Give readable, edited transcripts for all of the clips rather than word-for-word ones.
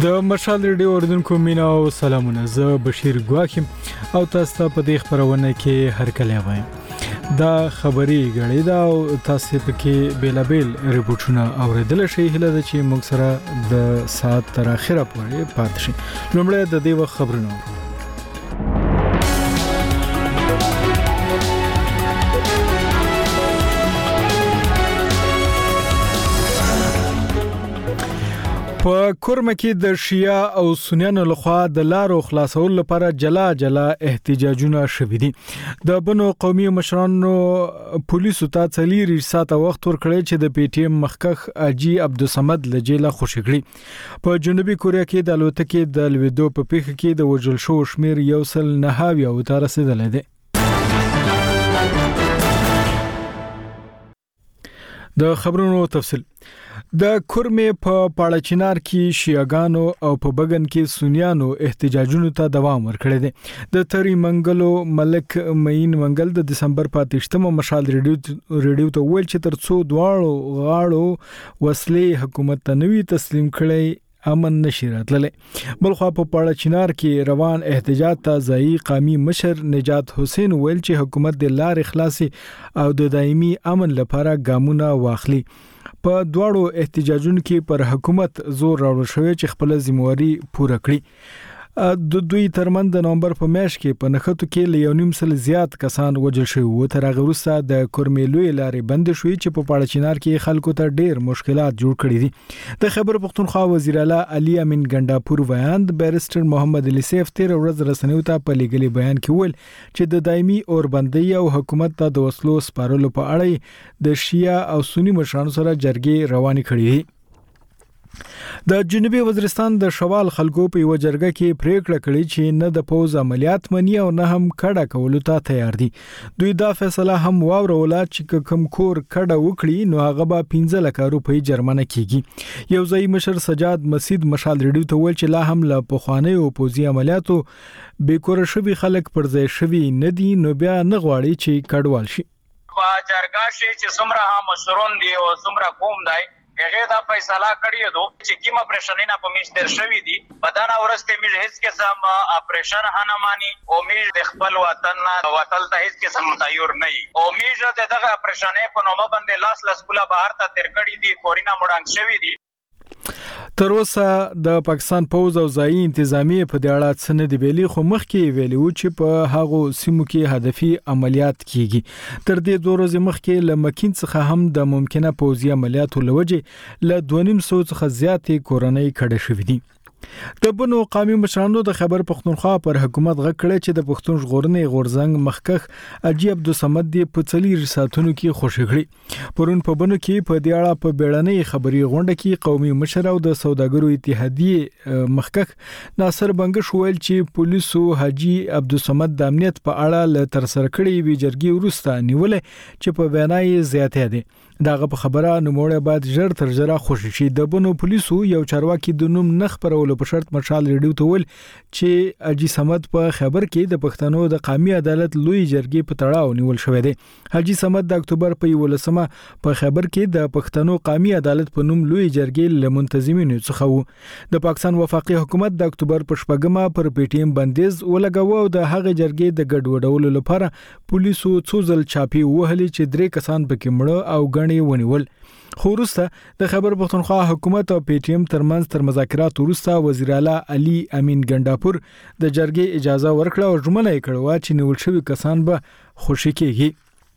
د مشال ریډیو اوریدونکو مینا او سلامونه، زه بشیر ګواکیم او تاسو ته په دې خبرونه کې هرکلی وایم. دا خبري غړي دا او تاسو په کې بیلابل ریپورتونه اوریدل شي، هله د چې موږ سره د ساعت تر اخره پورې پاتې شي. لومړی د دې وخت خبرونه په کورمه کې د شیعه او سنیانو لخوا د لارو خلاصول لپاره جلا احتجاجونه شوي دي. د بنو قومي مشرانو پولیسو ته 4 ساعته وخت ورکړی چې د پی ټی ایم مخکخ اجي عبدالصمد له جیله خوشی کړي. په جنوبي کوریا کې د الوتکې د لویدو په پیښه کې د وژل شو شمیر 109 او ته رسیدلی دی. د خبرونو تفصیل د کورمې په پاړچینار کې شیعاګانو او په بغن کې سنیانو احتجاجونو ته دوام ورکړی دی. د تری منګلو ملک مین منګل د دسمبر 28 مشال ریډیو ته ویل چې ترڅو دواړو غاړو وسلې حکومت ته نوي تسلیم کړي امن نشي راتللی. بلخوا په پاړچینار کې روان احتجاج ته ځایي قومي مشر نجات حسین ویل چې حکومت د لارې خلاصي او د دایمي امن لپاره ګامونه واخلي. په دواړو احتجاجونو کې پر حکومت زور راوړل شوی چې خپل ذمہواری پوره کړي. د دوی ترمن د نومبر په میاشت کې په نخښتو کې له 1.5 زیات کسان وژل شوي وو. تر هغه وروسته د کورمې لارې بند شوې چې په پاړچینار کې خلکو ته ډېر مشکلات جوړ کړي دي. د خیبر پختونخوا وزیر اعلی علي امین ګنڈاپور ویاند بیرسټر محمد علي سیف تیر ورځ رسنیو ته په لیګلي بیان کې ویل چې د دایمي اوربندۍ او حکومت ته د وسلو سپارلو په اړه د شیعه او سنی مشرانو سره جرګې روانې کړې دي. د جنوبي وزیرستان د شوال خلکو په یو جرګه کې پریکړه کړې چې نه د پوز عملیات مني او نه هم کډه کولو ته تیار دي. دوی دا فیصله هم واوروله چې کوم کور کډه وکړي نو هغه به 15 لک روپۍ جرمانه کیږي. یو ځای مشر سجاد مسید مشال ریډیو ته ویل چې لا هم له پخوانیو پوزي عملیاتو بیکور شوي خلک پر ځای شوي نه دي، نو بیا نه غواړي چې کډوال شي. په جرګه شي چې څومره هم مشرون دي او څومره قوم دی هغه دا فیصله کړی دی چې کیما اپریشنونه په میشتر شوی دي. بدانه ورسته میږي هیڅ قسم اپریشن نه مانی او میږي د خپل وطن وطن ته هیڅ قسم تیار نه وي او میږي دغه اپریشنې په نومه باندې لاس کولا بهر ته تر کړی دي، کورینا مړنګ شوی دي. تر اوسه د پاکستان پوز او ځایي انتظامیه په دې اړه څه نه دی ویلي، خو مخکې ویلي و چې په هغو سیمو کې هدفي عملیات کیږي. تر دې 2 ورځې مخکې له مکین څخه هم د ممکنه پوزي عملیاتو لوجه له 2.5 څخه زیاتې کورنۍ کډه شوې دي. د بنو قومي مشرانو د خیبر پختونخوا پر حکومت غږ کړی چې د پښتون ژغورنې غورځنګ مخکخ اجي عبدالصمد دی په 4 ساعتونو کې خوشی کړی. پرون په بنو کې په دې اړه په بیړنۍ خبري غونډه کې قومي مشر او د سوداګرو اتحادیه مخکخ ناصر بنګش ویل چې پولیسو حاجی عبدالصمد د امنیت په اړه ل تر سره کړی وی جرګي ورسته نیولې چې په وینای زیاتې دي. داغه په خبره نوموړی بعد ژر تر ژره خوشی شي. د بنو پولیسو یو چارواکي د نوم نخ پرولو په شرط مشال ریډیو ته ویل چې اجي صمد په خبر کې د پښتنو د قومي عدالت لوی جرګې په تړاو نیول شوې ده. حاجی صمد د اکتوبر په 11 په خبر کې د پښتنو قومي عدالت په نوم لوی جرګې له منتظمینو څخه وو. د پاکستان وفاقي حکومت د اکتوبر په 8 پر پی ټی ایم بندیز ولګاوه او د هغه جرګې د ګډوډولو لپاره پولیسو څو ځل چاپی وهلي چې 3 کسان پکې مړه او ونیول. خو وروسته د خیبر پختونخوا حکومت او پی ټی ایم ترمنځ تر مذاکرات وروسته وزیر اعلی علي امین ګنڈاپور د جرګې اجازه ورکړه او ژمنه یې کړې چې نیول شوي کسان به خوشي کیږي.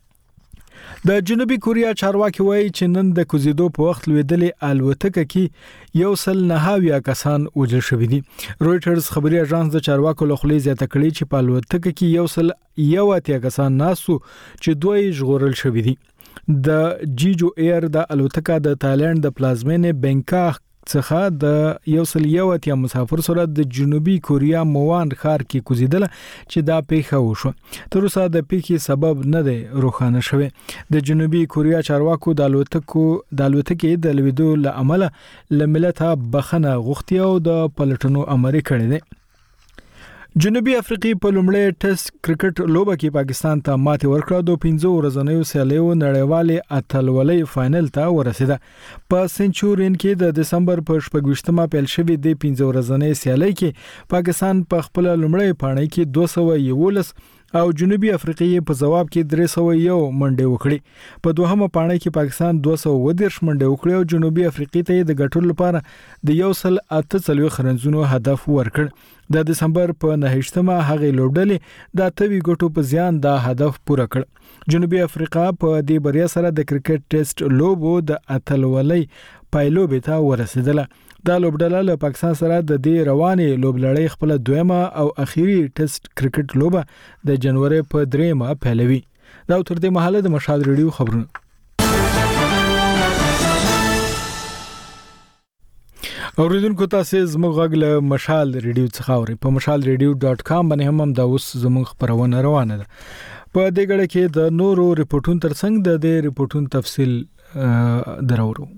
د جنوبي کوریا چارواکي وایي چې نن د کوزیدو په وخت لویدلې الوتکه کې 109 کسان وژل شوي دي. رويټرز خبري اژانس د چارواکو له خولې زیاته کړې چې په الوتکه کې 101 کسان ناسو چې دوی ژغورل شوي دي. د جیجو ایر د الوتکه د تایلند د پلازمینې بانکاک څخه د 101 مسافر سره د جنوبي کوریا موان ښار کې کوزیدل چې دا پیښه وشو. تر اوسه د پیښې سبب نه دی روښانه شوی. د جنوبي کوریا چارواکو د الوتکې د لویدو له امله لملته بخنه غوښتي او د پلټنو امر کړی دی. جنوبي افریقا په لومړی ټیسټ کرکټ لوبه کې پاکستان ته ماتې ورکړه د 15 ورځنیو سیالیو نړیوالې اتلولۍ فائنل ته ورسیده په سنچورین کې د دسمبر په 28مه پیل شوې د 15 ورځنۍ سیالۍ کې پاکستان په خپل لومړی پاڼۍ کې 211 او جنوبي افریقا په جواب کې 301 منډه وکړي په دوهمه پاڼۍ کې پاکستان 210 منډه وکړي او جنوبي افریقا ته د ګټلو لپاره د 148 رنزونو هدف ورکړ د دسمبر په 9مه هغه لوبډلې د 8 ګټو په زیان دا هدف پوره کړ جنوبي افریقا په دې بریا سره د کرکټ ټیسټ لوبو د اتلولۍ پایلوبې ته ورسیدله دا لوبډله له پاکستان سره د دې روانې لوبلړۍ خپل دویمه او اخیری ټیسټ کرکټ لوبه د جنوري په 3مه پیلوي دا تر دې مهاله د مشال ریډیو خبرونه اوریدونکو تاسو زموږ غږ له مشال ریډیو څخه اورئ په mashalradio.com باندې هم دا اوس زموږ خبرونه روانه ده په دې غړ کې د نورو ریپورتونو ترڅنګ د دې ریپورتونو تفصیل درورو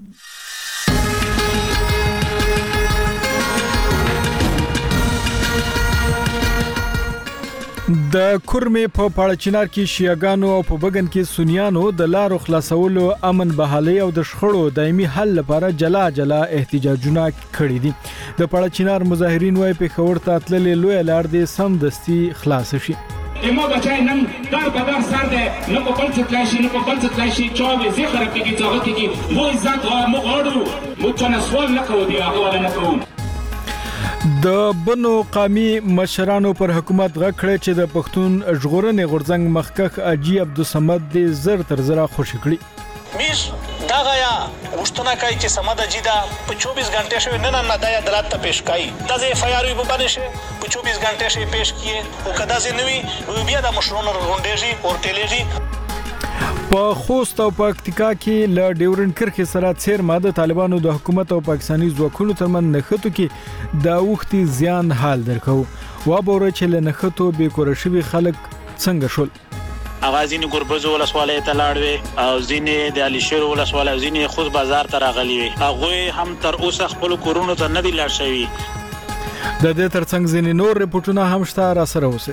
د کورمې په پاړچینار کې شیعاګانو او په بګن کې سنیانو د لارو خلاصولو امن بحالي او د شخړو دایمي حل لپاره جلا احتجاجونه کړي دي د پاړچینار مظاهرین وايي په خور ته تللې لوی لار دي سم دستي خلاص شي اما بچای نن در بدر سر ده نه په بل څه کلاشي چاوي زی خراب کیږي ځاغه کیږي مو عزت او مغاړو مو تنسوال نه کوي دی هغه ولا نه کوي د بنو قامي مشرانو پر حکومت غکړه چې د پښتون ژغورنې غورځنګ مخکخ اجي عبدالصمد د زر تر زرا خوشی کړی میش دا غیا وشتنه کوي چې سمد اجیدا په 24 غنټه شوی نه د عدالت ته پیش کای دا زه فایروي په باندې شه په 24 غنټه شوی پیش کیه او کدا زه نوې بیا د مشرونو غونډېږي او ټیلیږي په خوست او پکتیکا کې ل ډیورن کرخه سره څیر ماده طالبانو د حکومت او پاکستاني ځواکونو ترمن نخښتو کې د وختي زیان حال درکو و بوره چې ل نخښتو به کورشوي خلک څنګه شول اغازین ګربزو ولسوالۍ ته لاړوي او ځینې د علي شیر ولسوالۍ ځینې خود بازار ته راغلي وي هغه هم تر اوسه خپل کورونو ته نه دی لاړ شوی د دې ترڅنګ ځینې نور ریپورتونه هم شته را سره اوسه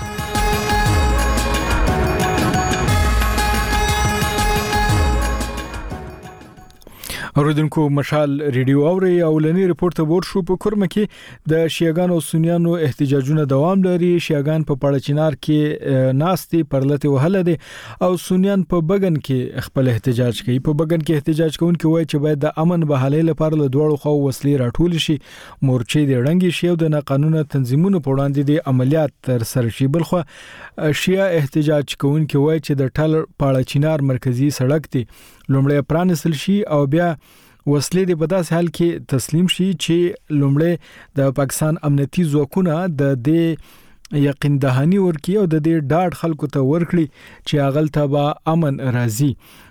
اوریدونکو مشال ریډیو اوري او لنی ریپورت ور شو په کورمه کې د شیعاګانو او سنیانو احتجاجونه دوام لري شیعاګان په پاړچینار کې ناستي پرلته وهله دي او سنیان په بګن کې خپل احتجاج کوي په بګن کې احتجاج کوونکي وایي چې باید د امن بحالي لپاره له دوړو خو وسلې راټول شي مورچې د رنګي شي او د ناقانونه تنظیمونو په وړاندې د عملیات تر سره شي بلخو شیعه احتجاج کوونکي وایي چې د ټل پاړچینار مرکزی سړک دی لومړی پرانسل شي او بیا وسلې د په داسې حال کې تسلیم شي چې لومړی د پاکستان امنیتي ځواکونه د دې یقین دهانی ورکي او د دې ډاډ خلکو ته ورکړي چې اغل تبا امن راځي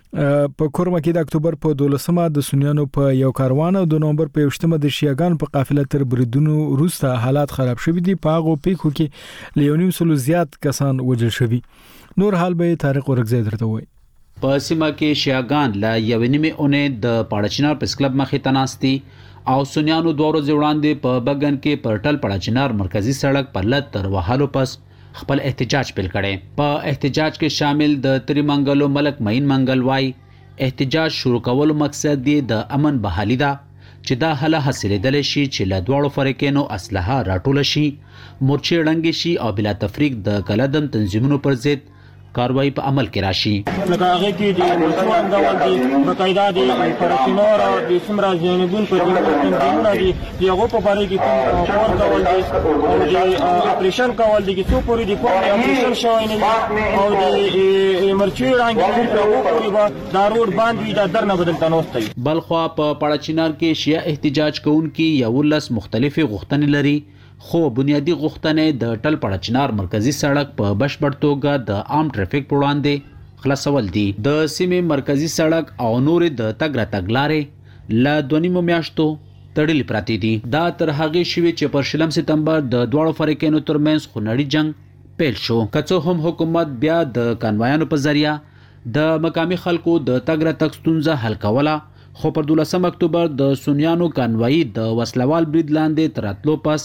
په کورمه کې د اکتوبر په 12مه د سنیانو په یو کاروان او د نومبر په 8مه د شیعاګان په قافله تر بریدونو وروسته حالات خراب شوي دي په هغه پیښو کې لیونیم سلو زیات کسان وژل شوي نور حال به طارق ورغزی درته وایي په سیمه کې شیعاګان لا یو نیمه اونې د پاړچینار پریس کلب مخې ته ناستي او سنیانو دوه ورځې وړاندې په بګن کې پرټل پاړچینار مرکزی سړک په لټ تر وهالو پس خپل احتجاج پیل کړي په احتجاج کې شامل د تریمنګلو ملک مین منګل وای احتجاج شروع کولو مقصد دی د امن بحالي دا چې دا حل حاصلېدل شي چې له دوړو فریقینو اسلحه راټول شي مورچې ړنګ شي او بلا تفریق د کلدم تنظیمونو پر ضد کاروایی په عمل کې راشي لکه هغه کې د مسلمان ډول دي بقاعده دي پرسینور او د سمرا زینبون په تنظیمونه دي هغه په باره کې کوم ډول دي او د اپریشن کول دي چې څو پوری دي کوم اپریشن شوی نه او د مرچی رنګ په پوری با دارور باندې د درنه بدل تنوستي بلخوا په پاړچینار کې شیعه احتجاج کوونکي یو لس مختلفي غوښتنې لري خو بنیادی غوښتنې د ټل پاړچینار مرکزی سړک په بشپړ توګه د عام ټریفیک په وړاندې خلاصول دي د سیمې مرکزی سړک او نور د تګ راتګ لارې ل 2 میاشتو تړلې پراته دي دا تر هغه شوی چې پر 16 سپتمبر د دوړو فریقینو ترمنځ خونړی جنگ پیل شو کڅو هم حکومت بیا د کانوایانو په ذریعہ د مقامی خلکو د تګ راتګ ستونزه حل کوله خو پر 12 اکتوبر د سنیانو کانوایی د وسلوال برید لاندې تراتلو پس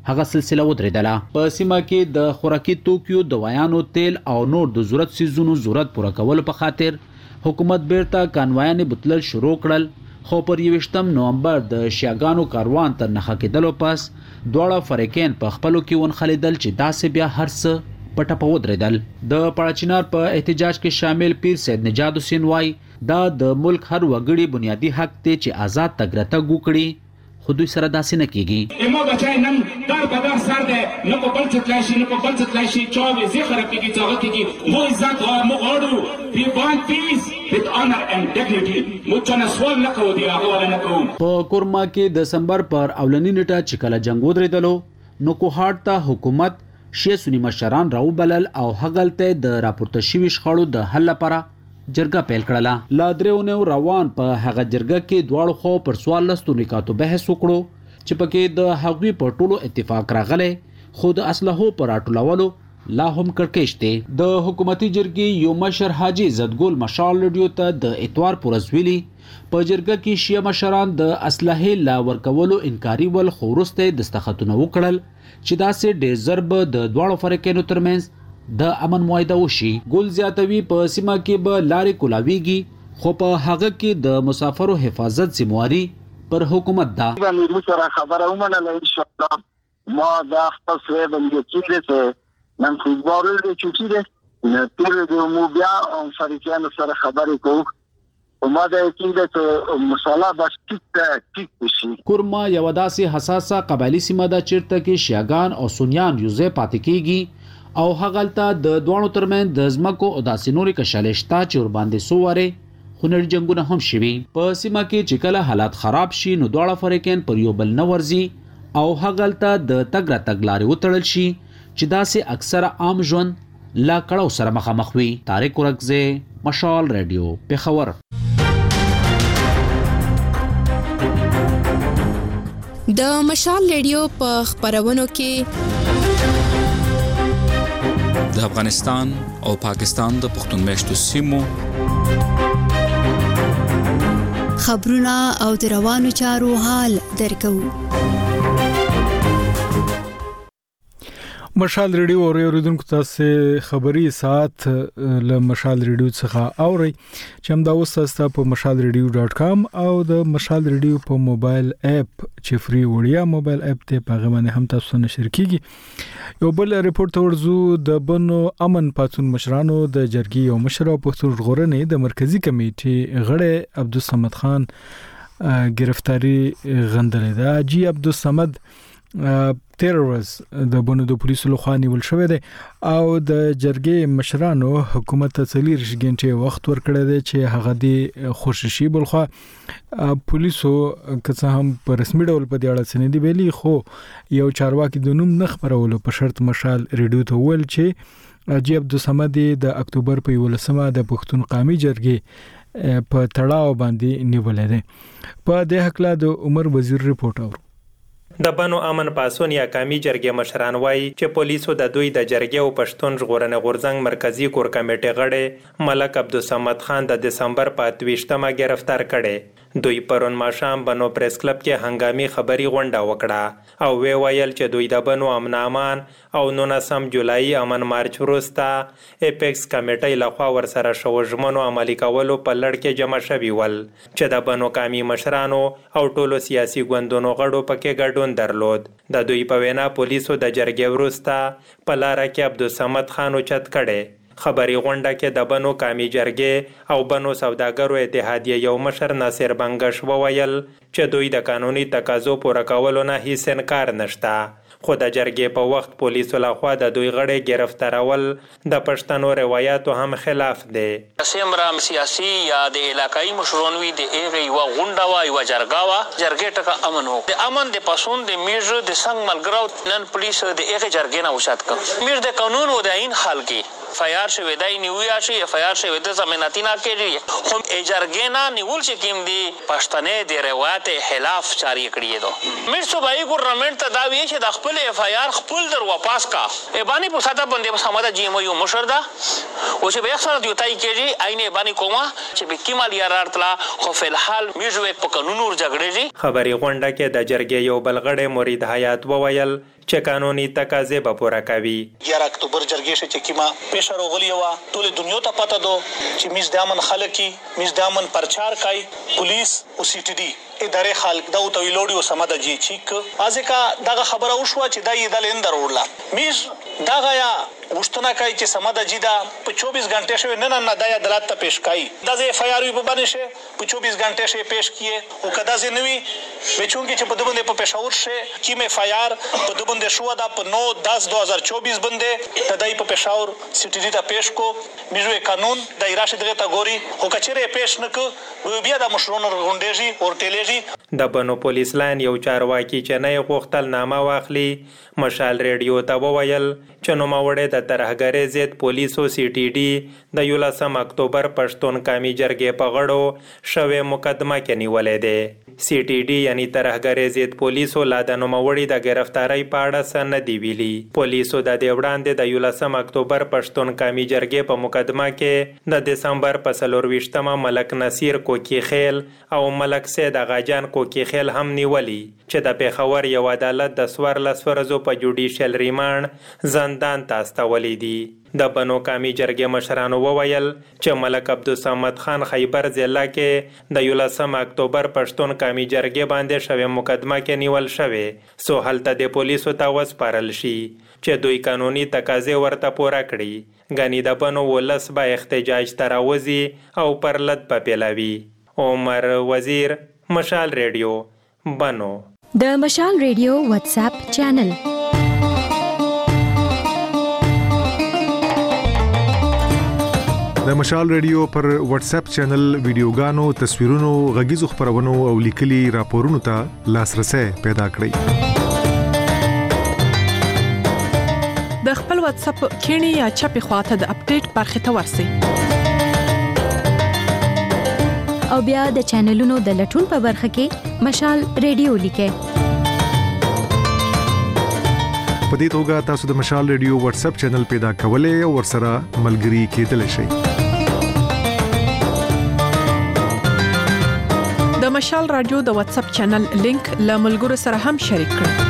هغه سلسله ودرېدله. په سیمه کې د خوراکي توکیو، دوايانو، تیل او نور د ضرورت سیزونو ضرورت پوره کولو په خاطر حکومت بیرته کانوایانې بوتلل شروع کړل، خو پر 21 نومبر د شیاګانو کاروان تر نښه کېدلو پس دواړه فریقین په خپلو کې ونښلېدل چې داسې بیا هر څه پټه په ودرېدل. د پاړچینار په احتجاج کې شامل پیر سید نجات حسین وایي دا د ملک هر وګړي بنیادی حق دی چې آزاد تګ راتګ وکړي، خو دوی سره داسې نه کېږي. ما بچای نن در په در سر دی، نه په بل څه تلای شي، نه په بل څه تلای شي، چاوې زی خراب کېږي، څه هغه کېږي. مو عزت موږ غواړو. We want peace with honor and dignity. موږ چا نه سوال نه کوو، دی هغه ولا نه کوو. په کورما کې د دسمبر پر اولنۍ نیټه چې کله جنګ ودرېدلو نو کوهاټ ته حکومت شیعه سني مشران راوبلل او هغلته د راپورته شوي شخړو د حل لپاره جرګه پیل کړله. لا دریونه روان په هغه جرګه کې دواړو خو پر 14 نکاتو بحث وکړو چې پکې د هغوی په ټولو اتفاق راغلی، خو د اسلحو پر راټولولو لا هم کړکېچ دی. د حکومتي جرګې یو مشر حاجي عزتګل مشال رادیو ته د اتوار پر ورځ ویلي په جرګه کې شیعه مشران د اسلحې لا ورکولو انکاري ول، خو وروسته دستخطونه وکړل چې داسې ډېر ضرب د دواړو فریقینو ترمنځ د امن معاهده وشي. ګل زیاتوي په سیمه کې به لارې کولاویږي، خو په هغه کې د مسافرو حفاظت ذمہواري پر حکومت ده. باندې سره خبره ومنله ان شاء الله. ما دا خپل سره باندې چې ده نن فوټبال لري چې ده نه تیر د مو بیا فریقینو سره خبرې کوو. ما دا یقین ده چې مصالحه بس ټیک شي. کورما یو داسې حساسه قبایلی سیمه ده چیرته کې شیاګان او سنیان یوځای پاتې کېږي او هغلته د دوانو ترمنځ د ځمکو او داسې نورې کشالې شته چې ورباندې څو وارې خونړي جنګونه هم شوي. په سیمه کې چې کله حالات خراب شي نو دواړه فریقین پر یو بل نه ورځي او هغلته د تګ راتګ لارې وتړل شي چې داسې اکثره عام ژوند لا کړاو سره مخامخ وي. طارق ورکزی، مشال رادیو، پېښور. د مشال ریډیو په خبرونو کې د افغانستان او پاکستان د پښتون میشتو سیمو خبرونه او د روانو چارو حال درکو. مشال ریډیو اوریدونکو تاسو خبري ساعت له مشال ریډیو څخه اوري چې هم دا اوس تاسو په mashalradio.com او د مشال ریډیو په موبایل اپ چې فری وړیا موبایل اپ ته پیغام هم تاسو نشر کیږي. یو بل ریپورت ورزو د بنو امن پاتون مشرانو د جرګې او مشر په پښتون ژغورنې د مرکزی کمیټې غړی عبدالصمد خان گرفتاری غندلې ده. جی عبدالصمد تیرورز د بنو د پولیسو لخوا نیول شوی دی او د جرګې مشرانو حکومت ته 4 غنټې وخت ورکړی دی چې هغه دی خوششي بلخوا پولیسو که هم په رسمي ډول په دې اړه څه نه دی ویلي، خو یو چارواکي د نوم نه خبرولو په شرط مشال ریډیو ته ویل چې جی عبدالصمد د اکتوبر په 11مه د پښتون قومي جرګې په تړاو باندې نیولې ده. په دې حق لا د عمر وزیر ریپورت اورو. د بنو امن پاسون یا قومي جرګې مشران وایي چې پولیسو د دوی د جرګې او پښتون ژغورنې غورځنګ مرکزی کور کمیټې غړی ملک عبدالصمد خان د دسمبر په 28مه گرفتار کړي. دوی پرون ماښام بنو پریس کلب کې هنګامي خبري غونډه وکړه او ویل چې دوی د بنو امن امان او 19 جولای امن مارچ وروسته اپیکس کمیټې لخوا ورسره شو ژمنو عملي کولو په لړ کې جمع شوي ول چې د بنو قومي مشرانو او ټولو سیاسي ګوندونو غړو پکې ګډون درلود. د دوی په وینا پولیسو د جرګې وروسته په لار کې عبدالصمد خان اوچت کړي. خبري غونډه کې د بنو قومي جرګې او بنو سوداګرو اتحادیه یو مشر ناصر بنگش وویل چې دوی د قانوني تقاضو پوره کولو نه هیڅ انکار نشته، خو د جرګې په وخت پولیسو لخوا د دوی غړي گرفتارول د پښتنو روایتو هم خلاف دی. سیمرا سیاسي یا د علاقائی مشرونوي د ایغه یو غونډه وا یو جرګه ټکه امن هو د امن د پاسون د میژ د څنګه ملګرو نن پولیس د ایغه جرګې نه وشات ک میژ د قانون او د عین حال کې فایار شوی دای نیویا شي فایار شوی د زميناتینا کېږي خو اجرګینا نیول چې کیم دی پښتنې د روایت خلاف جاری کړی دو مې صوبایي ګورنمنت ته دا وی چې د خپل فایار خپل در واپس کا ای باندې په ساده باندې سماده جی مو یو مشر دا او چې به اکثر دیوتای کېږي آینه باندې کومه چې به کیمال یارارتلا خو په الحال میژوي په قانون ور جګړې خبري غونډه کې د جرګې یو بلغړی مرید حیات وویل چې قانوني تقاضې به پوره کوي 11 اکتوبر جرګې چې کیما پېښه راغلی و ټول دنیا ته پته دو چې میز د امن خلک کی میز د امن پرچار کوي پولیس او سی ټي ډي ادارې خلک دا او تویلوړي او سماده جی چیک ازکه دغه خبره وشو چې دا یې د لیندر وړلا میز دا غیا وشتنه کوي چې سماده جی دا په 24 غنټه شوی نه د عدالت ته پیش کوي دا زه فایاروي په باندې شه په 24 غنټه شوی پیش کیه او کدا زه نوي بچونګي چې په دبن په پېښور شه کیمه فایار په دبن شو دا په 9/10/2024 باندې تدای په پېښور سی ټي ډي ته پیش کو میژوي قانون د ایراشه دغه تا ګوري او کچره پیش نک بیا د مشرونو غونډېږي او ټیلېږي د بنو پولیس لاین یو چارواکي چې نه غوښتل نامه واخلي مشال ریډیو ته وویل چې نوموړی د ترهګرۍ ضد پولیسو سی ټي ډي د 11 اکتوبر پښتون قومي جرګې په غړو شوې مقدمه کې نیولې ده سی ټي ډي یعنی ترهګرۍ ضد پولیسو لا د نوموړي د گرفتاری په اړه څه نه دی ویلي پولیسو د دې وړاندې د 11 اکتوبر پښتون قومي جرګې په مقدمه کې د دسمبر په 24مه ملک نصیر کوکی خیل او ملک سید اغاجان کوکی خیل هم نیولي چې د پیښور یو عدالت د 14 ورځو په جوډیشل ریمانډ زندان ته استولې دي د بنو قومي جرګې مشرانو وویل چې ملک عبدالصمد خان خیبر ضلع کې د 11 اکتوبر پښتون قومي جرګې باندې شوې مقدمه کې نیول شوې سو هلته د پولیسو ته وسپارل شي چې دوی قانوني تقاضې ورته پوره کړي غني د بنو ولس به احتجاج تراوزي او پرلط په پیلاوي عمر وزیر مشال ریډیو بنو د مشال ریډیو واتس اپ چینل د مشال ریډیو پر واتس اپ چینل ویډیوګانو تصویرونو غږیزو خبرونو او لیکلي راپورونو ته لاسرسي پیدا کړئ د خپل واتس اپ کینی یا چپی خواته د اپډیټ برخه ته ورسئ او بیا د چینلونو د لټون په برخه کې مشال ریډیو لیکئ په دې توګه تاسو د مشال ریډیو واتس اپ چینل پیدا کولای او ورسره ملګري کېدلی شئ د مشال رادیو د واتس اپ چینل لینک له ملګرو سره هم شریک کړئ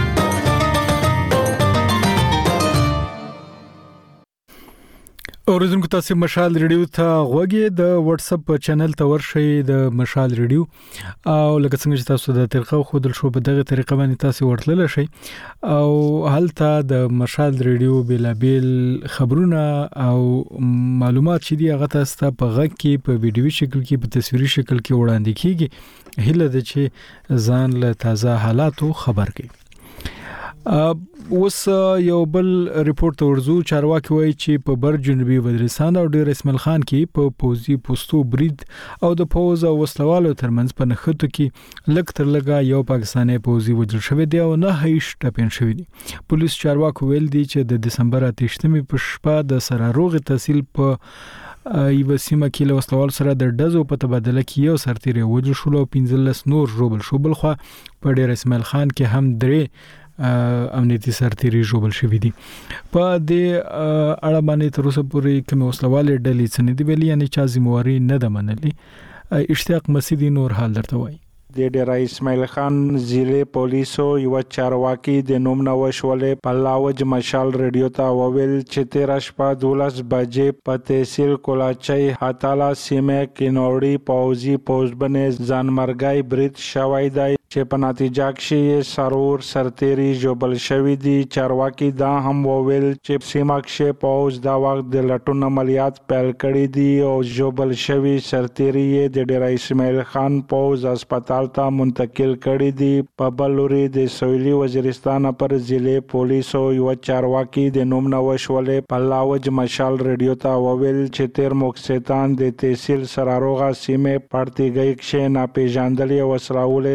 اوریدونکو تاسو مشال ریډیو ته غوږی د واتس اپ چینل ته ورشئ د مشال ریډیو او لکه څنګه چې تاسو د طریقو خودل شو په دغه طریقه باندې تاسو ورتلل شئ او هلته د مشال ریډیو بلابل خبرونه او معلومات چې دی هغه تاسو ته په غږ کې په ویډیوي شکل کې په تصویري شکل کې وړاندې کیږي هله د چې ځان له تازه حالاتو خبر کړي اوس یو بل ریپورت ورزو چارواکي وایي چې په بر جنوبي وزیرستان او ډیر اسماعیل خان کې په پوزي پوسټو برید او د پوز او وسلوالو ترمنځ په نخښتو کې لږ تر لږه یو پاکستاني پوزي وژل شوی دی او نه هیڅ ټپین شوی دی پولیس چارواکي ویل دي چې د دسمبر 8مې په شپه د سراروغ تحصیل په ایو سیمه کې له وسلوال سره د ډزو په تبادله کې یو سرتیری وژل شو او 15 نور ژوبل شو بل خو په ډیر اسماعیل خان کې هم درې امنیتي سرتیری ژوبل شوی دي په دې اړه باندې تر اوسه پورې کوم وسلوال ډلې څنګه دی ویلي یعنی چا ذمہواری نه ده منلي اشتیاق مسیدی نور حال درته وایي د ډیر اسماعیل خان ضلع پولیسو یو چارواکي د نوم نوښولې پلاوج مشال ریډیو ته وویل چې 13:12 بجې په تحصیل کولاچي هاتالا سیمه کې نوړی پوزي پوزبنې ځانمرګي برید شوی دی چې په نتیجه کې سرور سرتيري جوبل شوی دي چارواکي دا هم وویل چې سیمه کې پوز دا وخت د لټون عملیات پیل کړي دي او جوبل شوی سرتيري د ډیر اسماعیل خان پوز هسپتال ته منتقل کړي دي په بلوري د سویلي وزیرستان پر ضلع پولیسو یو چارواکي د نوم نوښولې پلاوج مشال ریډیو ته وویل چې تیر موکسیتان د تحصیل سراروغه سیمه پړتیګي کې ناپېژاندلې وسراولې د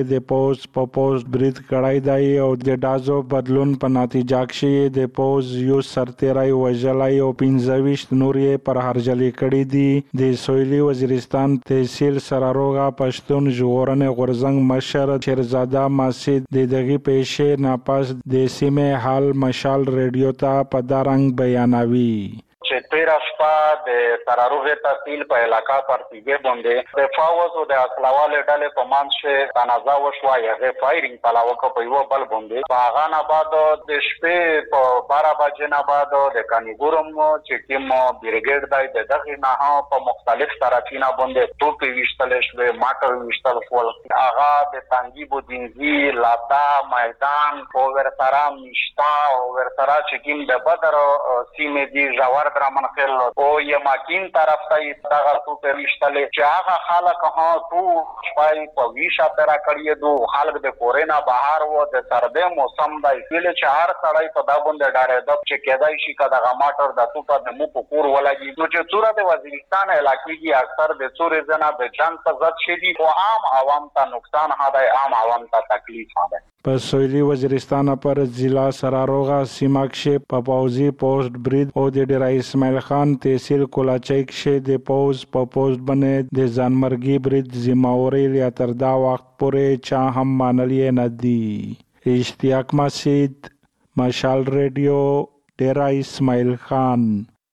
پوز په پوسټ برید کړای دی او د دازو بدلون په نتیجه کې د پوز یو سرتیری وژلای او 25 نور یې پر هرجلې کړي دي. د سویلي وزیرستان تحصیل سراروغا پښتون ژغورنې غورځنګ مشر شیرزاده ماسید د دغه پیښې ناپاس د سیمه حال مشال ریډیو ته په دارنګ بیانوي. چې تیر شپه د سراروغ تحصیل په علاقہ پرتیګه باندې د فاوز او د اصلاوالې ډلې په منځ تنازع وشوه یا فایرینګ پلاوکه په یو بل باندې په هغه نه بعد د شپې په 12 بجې نه بعد د کانیګورم چې کوم بریګیډ دی د دغه نه په مختلف طرفینه باندې توپ ویشتل شوی ماټر ویشتل شول. هغه د تنګي بودینزي لادا میدان او ورسره مشتا او ورسره چې کوم د بدر سیمه دی جوار درمنخل او یماکین طرف ته دغه توپ ویشتل چې هغه خلک تو شپای په ویشا ترا کړی دو خلک د کورینا بهار و د سردې موسم دی چې هر سړی په دا باندې ډارې د چې کېدای شي کدا غماټر د توپ د مو په کور ولګي. نو چې څوره د وزیرستان علاقې کې اکثر د څورې زنه د جنگ په ضد شدي او عام عوام ته نقصان هداي عام عوام ته تکلیف هداي. په سویلي وزیرستان پر ضلع سراروغا سیمه کې په پوزي پوسټ برید او د ډیر اسماعیل خان تحصیل کولاچای کې د پوز په پوسټ باندې د ځانمرګي برید ذمہواری یا تر دا وخت پورې چا هم مانلې نه دی. اشتیاق مسید مشال ریډیو ډیر اسماعیل خان.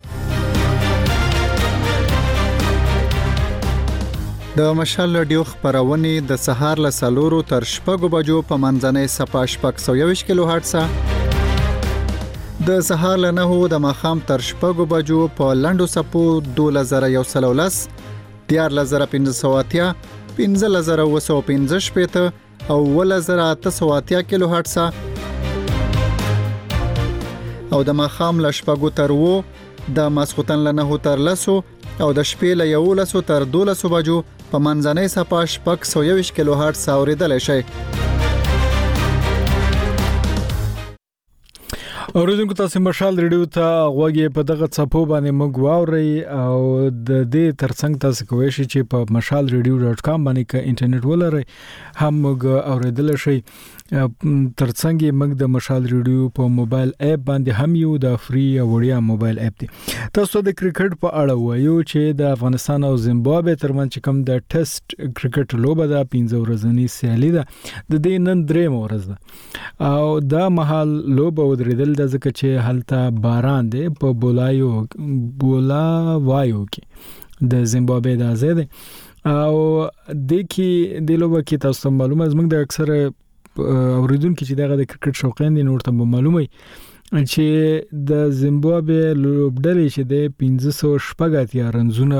د مشال رادیو خبرونه د سهار له 4 تر 6 بجو په منځنۍ صفه 620 کیلو هرتز، د سهار له 9 د ماخام تر 6 بجو په لنډو صفو 2113 14580 15215 او 1880 کیلو هرتز او د ماخام له 6 تر 9 د ماسختن له 9 تر 10 او د شپې له 11 تر 12 بجو په منځنۍ صفه 620 کیلو هرتز اوریدل شي. اوریدونکو تاسو مشال ریډیو ته غوږی په دغه صفو باندې موږ واوري او د دې ترڅنګ تاسو کوی شئ چې په mashalradio.com باندې ک انټرنیټ ولرئ هم موږ اوریدل شي. ترڅنګ موږ د مشال ریډیو په موبایل اپ باندې هم یو د فری وړیا موبایل اپ دی. تاسو د کرکټ په اړه وایو چې د افغانستان او زیمبابوې ترمنځ کوم د ټیسټ کرکټ لوبه د 15 ورځنی سیالي ده د دې نن درې ورځ ده او د محل لوبه ودرېدل د ځکه چې هلته باران دی په بولاوایو کې د زیمبابوې د ازاده او د کې د لوبه کې تاسو معلومه زموږ د اکثره اوریدونکو چې دغه د کرکټ شوقین دي نور ته معلومه چې د زیمبابوې لوبډلې چې د 1580 رنزونه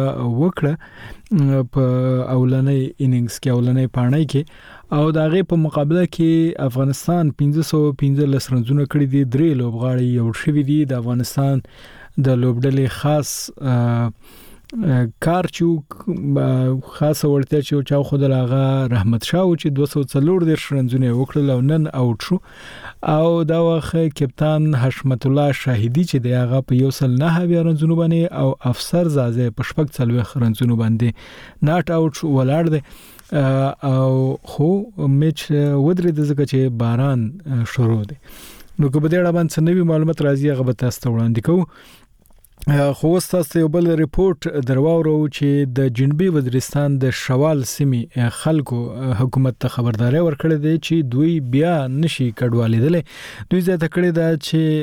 وکړه په اولنۍ انینګز کې اولنۍ پاڼۍ کې او د هغه په مقابله کې افغانستان 515 رنزونه کړي دي. درې لوبغاړي یو شوي دي د افغانستان د لوبډلې خاص کارچوک خاص ورته چې چا خود لاغه رحمت شاه چې 240 رنزونه وکړل او نن اوټ شو او دا وخت کپتان حشمت الله شاهدی چې د هغه په 109 رنزونه باندې او افسر زازه په 40 رنزونه باندې ناټ اوټ شو ولاړ دی او خو میچ ودرې د ځکه چې باران شروع دی. نو که په دې اړه باندې نوې معلومات راځي هغه به تاسو ته وړاندې کوو. خو تاسو یو بل ریپورت درواورو چې د جنوبي وزیرستان د شوال سیمې خلکو حکومت ته خبرداري ورکړې ده چې دوی بیا نشي کډوالیدل. دوی زیاته کړې ده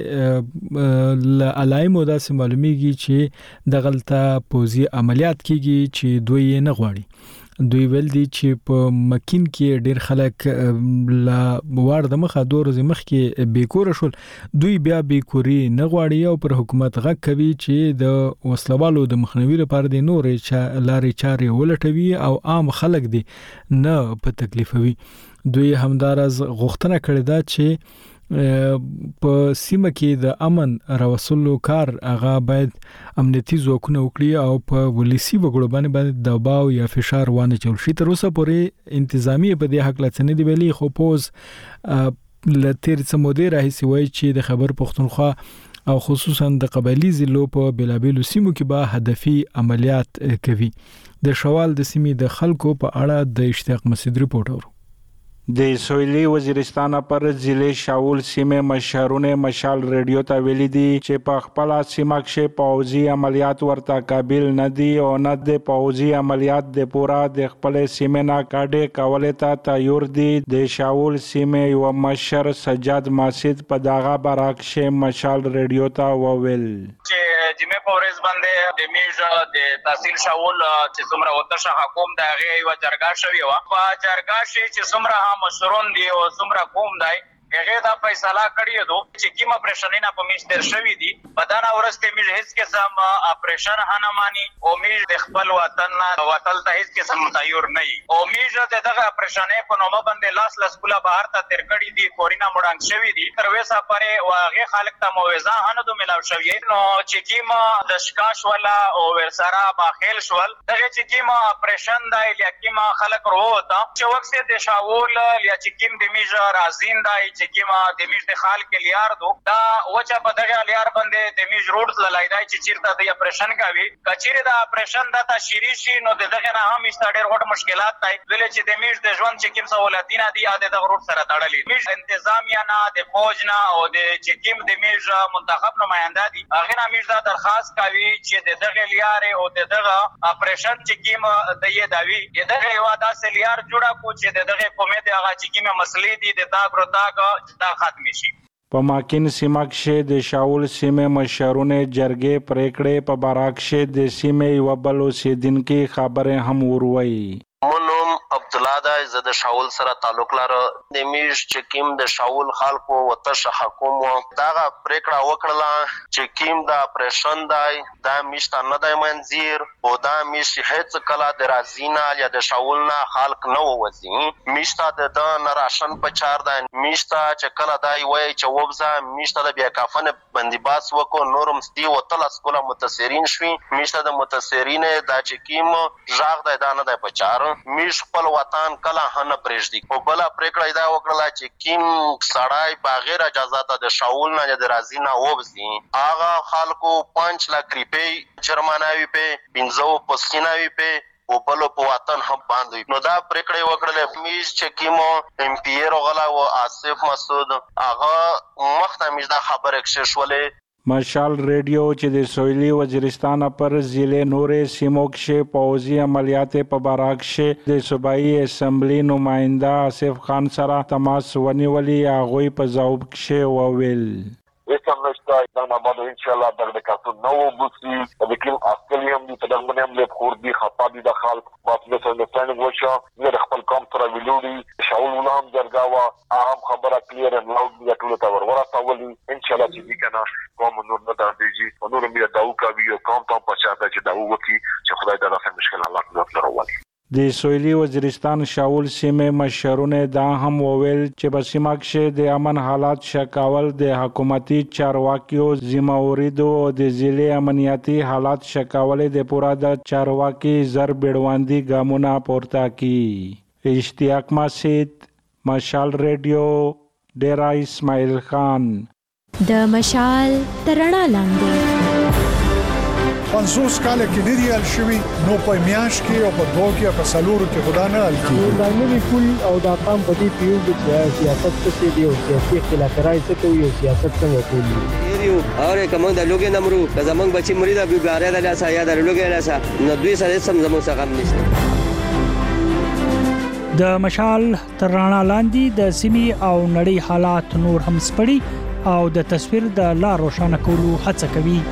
چې ل علایمو داسې معلومیږي چې د غلطه پوزي عملیات کیږي چې دوی نه غواړي. دوی ویل دي چې په مکین کې ډیر خلک لا وار د مخه 2 ورځې مخکې بیکور شول. دوی بیا بیکوري نه غواړي او پر حکومت غږ کوي چې د وسلوالو د مخنیوي لپاره د نورې لارې چارې ولټوي او عام خلک دي نه په تکلیفوي. دوی همدارز غوښتنه کړې ده چې په سیمه کې د امن راوصلو کار هغه باید امنیتي ځواکونه وکړي او په ولسی وګړو باندې دباو یا فشار وانه چول شي. تر اوسه پورې انتظامی په دې حق لڅنې دی ویلي خو پوز لتر سمودي راهسي وای چې د خبر پښتونخوا او خصوصا د قبایلی ضلعو په بلابلو سیمو کې به هدفي عملیات کوي. د شوال د سیمې د خلکو په اړه د اشتیاق مسعود ریپورت اورو. د سویلی وزیرستان پر ضلع شاول سیمه مشهورونه مشال ریډیو ته ویلي دي چې په خپل سیمه کې پوځي عملیات ورته قابل نه دي او نه د پوځي عملیات د پورا د خپل سیمه نه کاډه کولې ته تیار دي. د شاول سیمه یو مشر سجاد ماسید په داغه براکشه مشال ریډیو ته وویل چې جمعه په ورځ باندې د میژ د تحصیل شاول چې څومره وتشه حکومت د هغه یو جرګه شوی و په جرګه چې څومره مشرون دی او څومره قوم دی هغه دا فیصله کړی دو چې کیما اپریشن نه په میشتر شوی دی بدن اورسته میژ هیڅ قسم اپریشن هنه مانی او میژ د خپل وطن نه وتل ته هیڅ قسم تیار نه او میژ دغه اپریشن په نومه باندې لاس کولا بهر ته تر کړی دی کورینا مړنګ شوی دی تر وسه پرې واغه خلک ته موعظه هنه دو ملاو شوی نو چې کیما د شکاش ولا او ورسره باخیل شول دغه چې کیما اپریشن دی لیکيما خلک وروته چې وخت د شاول یا چې کیم د میژ رازین دی کیما د میژ د خال کې لیار دو دا وچا په دغه لیار باندې د میژ روډ لایدای چې چیرته د اپریشن کوي کچيره د اپریشن د تشریح شي نو دغه نه هم استاډر غټ مشکلات تای ولې چې د میژ د ژوند چې کیم سہولتینا دي اده د روډ سره تړلې میژ انتظامیه نه د فوج نه او د چې کیم د میژ منتخب نماینده دي هغه نه میژ د درخواست کوي چې دغه لیار او دغه اپریشن چې کیم د یې داوی دغه یو داسې لیار جوړه کو چې دغه قومه د هغه چې کیم مسلې دي د تاګ روتاګ دا ختم شي. په ماکین سیمه کې د شاول سیمه مشرونه جرګې پریکړې په باراکشه د سیمه یو بل اوسیدونکو خبره هم وروي. منوم عبد الله دا زه د شاول سره تعلق لرم د میش چې کیم د شاول خلکو وتش حکومت داغه پریکړه وکړه چې کیم د اپریشن دی دا میشته نه د منځیر او دا میش هیڅ کله د رازینا یا د شاول نه خلک نه وځي میشته د نراشن په چار دی میشته چې کله دای وای چې وبزه میشته د بیا کافن بندیباس وکړو نورم ستی وتل اسکوله متاثرین شوي میشته د متاثرین دا چې کیم ژغ دی دا نه دی په چار میش خپل وطن کله هنه پرېږدي او بل پریکړه دا وکړه چې کیم سړای بغیر اجازه د شاول نه د رازینا وبزي هغه خلکو 5 لک روپۍ جرمانه وي په 15 پسیناوي په او بل په وطن هم باندې نو دا پریکړه وکړه میش چې کیمو ام پی ار غلا او آصف مسعود هغه مخته میش دا خبره کښولې. مشال ریډیو چې د سویلی وزیرستان پر ضلع نورې سیمو کې پوځي عملیات په باراکشه د صوبایي اسمبلی نماینده آصف خان سره تماس ونیولي هغه په ځواب کې وویل وسم نشته دا ما باندې ان شاء الله د کارتون نو بوسي د کوم اصلیم دي په دغه باندې له خور دي خپابي د خلک په څه د پلان وشو د خپل کوم تر ویلوري شاول ولهم درگاوا اهم خبره کلیر نو د ټول تا ورته ولي ان شاء الله چې کنه کوم نور نه درځي نور مې داو کوي کوم ته پچا چې داو وکي چې خدای دا څنګه مشکل الله نور راوړي. د سویلی وزیرستان شاول سیمه مشرونه دا هم وویل چې په سیمه کې د امن حالات شکاول د حکومتي چارواکیو ذمہواری دو او د ضلع امنیتي حالات شکاول د پورا د چارواکي زر بیړواندي ګامونه پورته کی. اشتیاق ماسید مشال ریډیو ډیرا اسماعیل خان د مشال ترڼا لاندې 50 کال کې نه دی ال شوی نو په میاش کې او په دوه کې په سالورو کې خدا نه ال کې دا نه کول او دا قام په دې پیو د سیاست څخه دی او سیاسي اختلافات څخه کوي او سیاست څنګه کوي یریو اور کوم د لوګي نمرو د زمنګ بچی مرید ابي باره د لاسه یا د لوګي لاسه نو دوی سره سم زمو څخه هم نشته. د مشال ترڼا لاندې د سیمي او نړۍ حالات نور هم سپړي او د تصویر د لا روښانه کولو هڅه کوي.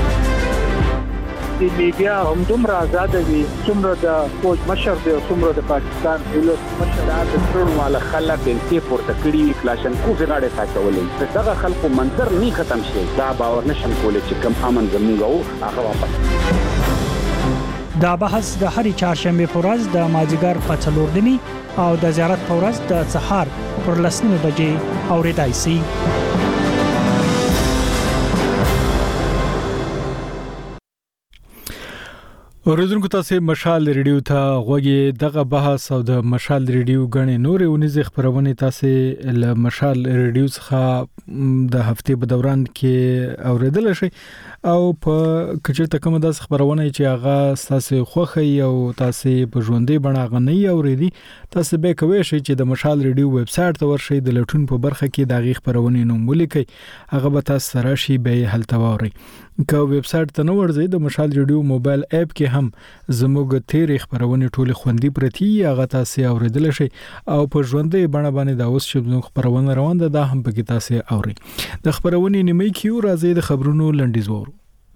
د میډیا هم دومره آزاد وي څومره د فوج مشر دی او څومره د پاکستان دولت مشر د ټول مال خلک د پورته کړي کلاشن کوزه غاړه ساتولې دغه خلکو منظر نه ختم شي دا باور نشم کولای چې کم امن زموږ هغه واپس. دا بحث د هرې چهارشنبه په ورځ د مازیګر په 4 او د زیارت په ورځ د سهار پر 10 بجې اوریدای شي. اوریدونکو تاسو مشال ریډیو ته غوږی دغه بحث او د مشال ریډیو غنې نورې ونیز خبرونه تاسو له مشال ریډیو څخه د هفته په دوران کې اوریدل شي او په کچته کوم د خبرونه چې هغه تاسو خوخه او تاسو په ژوندۍ بڼه غنی اوریدي تاسو به کوی شئ چې د مشال ریډیو ویب سټ ته ورشئ د لټون په برخه کې د غي خبرونه نوم ولیکئ هغه به تاسو سره شي به هلتووري که ویب سټ ته نو ورځي د مشال ریډیو موبایل اپ کې هم زموږ تیرې خبرونه ټوله خوندې پرتی هغه تاسو اوریدل شي او په ژوندۍ بڼه باندې دا اوس چې خبرونه روان ده دا هم په کې تاسو اوري د خبرونه نیمه کیو راځي د خبرونو لنډیز وورو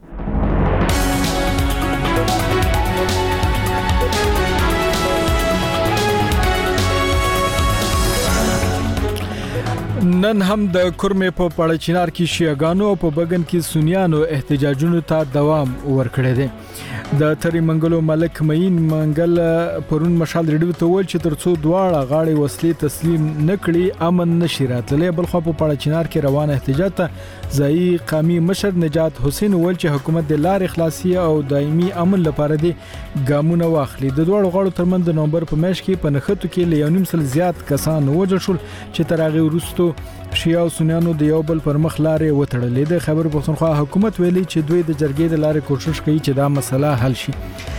نن هم د کورمې په پړچینار کې شیعاګانو او په بګن کې سنیانو احتجاجونو ته دوام ورکړی دی د تری منګلو ملک مین منګل پرون مشال ریډیو ته ول چې ترڅو دواړه غاړي وسلې تسلیم نکړي امن نشي راتللی بل خو په پړچینار کې روان احتجاج ته ځای قومي مشر نجات حسین ول چې حکومت د لار اخلاصي او دایمي امن لپاره دی ګامونه واخلي د دوړو غړو ترمن د نومبر په میاشت کې په نخښتو کې لیونیم سل زیات کسان وژل شول چې تر هغه وروسته شیعه او سنیانو د یو بل پر مخ لارې وتړلې د خبر پښتونخوا حکومت ویلي چې دوی د جرګې د لارې کوشش کوي چې دا مسله حل شي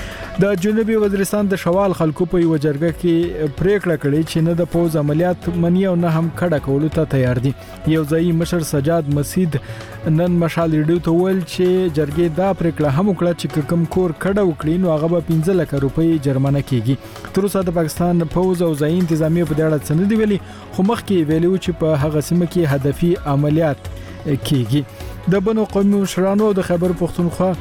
د جنوبي وزیرستان د شوال خلکو په یو جرګه کې پریکړه کړې چې نه د پوز عملیات منی او نه هم کډه کولو ته تیار دي یو ځای مشر سجاد مسید نن مشال ریډیو ته ویل چې جرګې دا پریکړه هم وکړه چې کوم کور کډه وکړي نو هغه به 15 لک روپۍ جرمانه کیږي تر اوسه د پاکستان پوز او ځای انتظامی په دې اړه څه نه دی ویلي خو مخکې ویلو چې په هغه سیمه کې هدفي عملیات کیږي د بنو قومي مشرانو د خبر پښتونخوا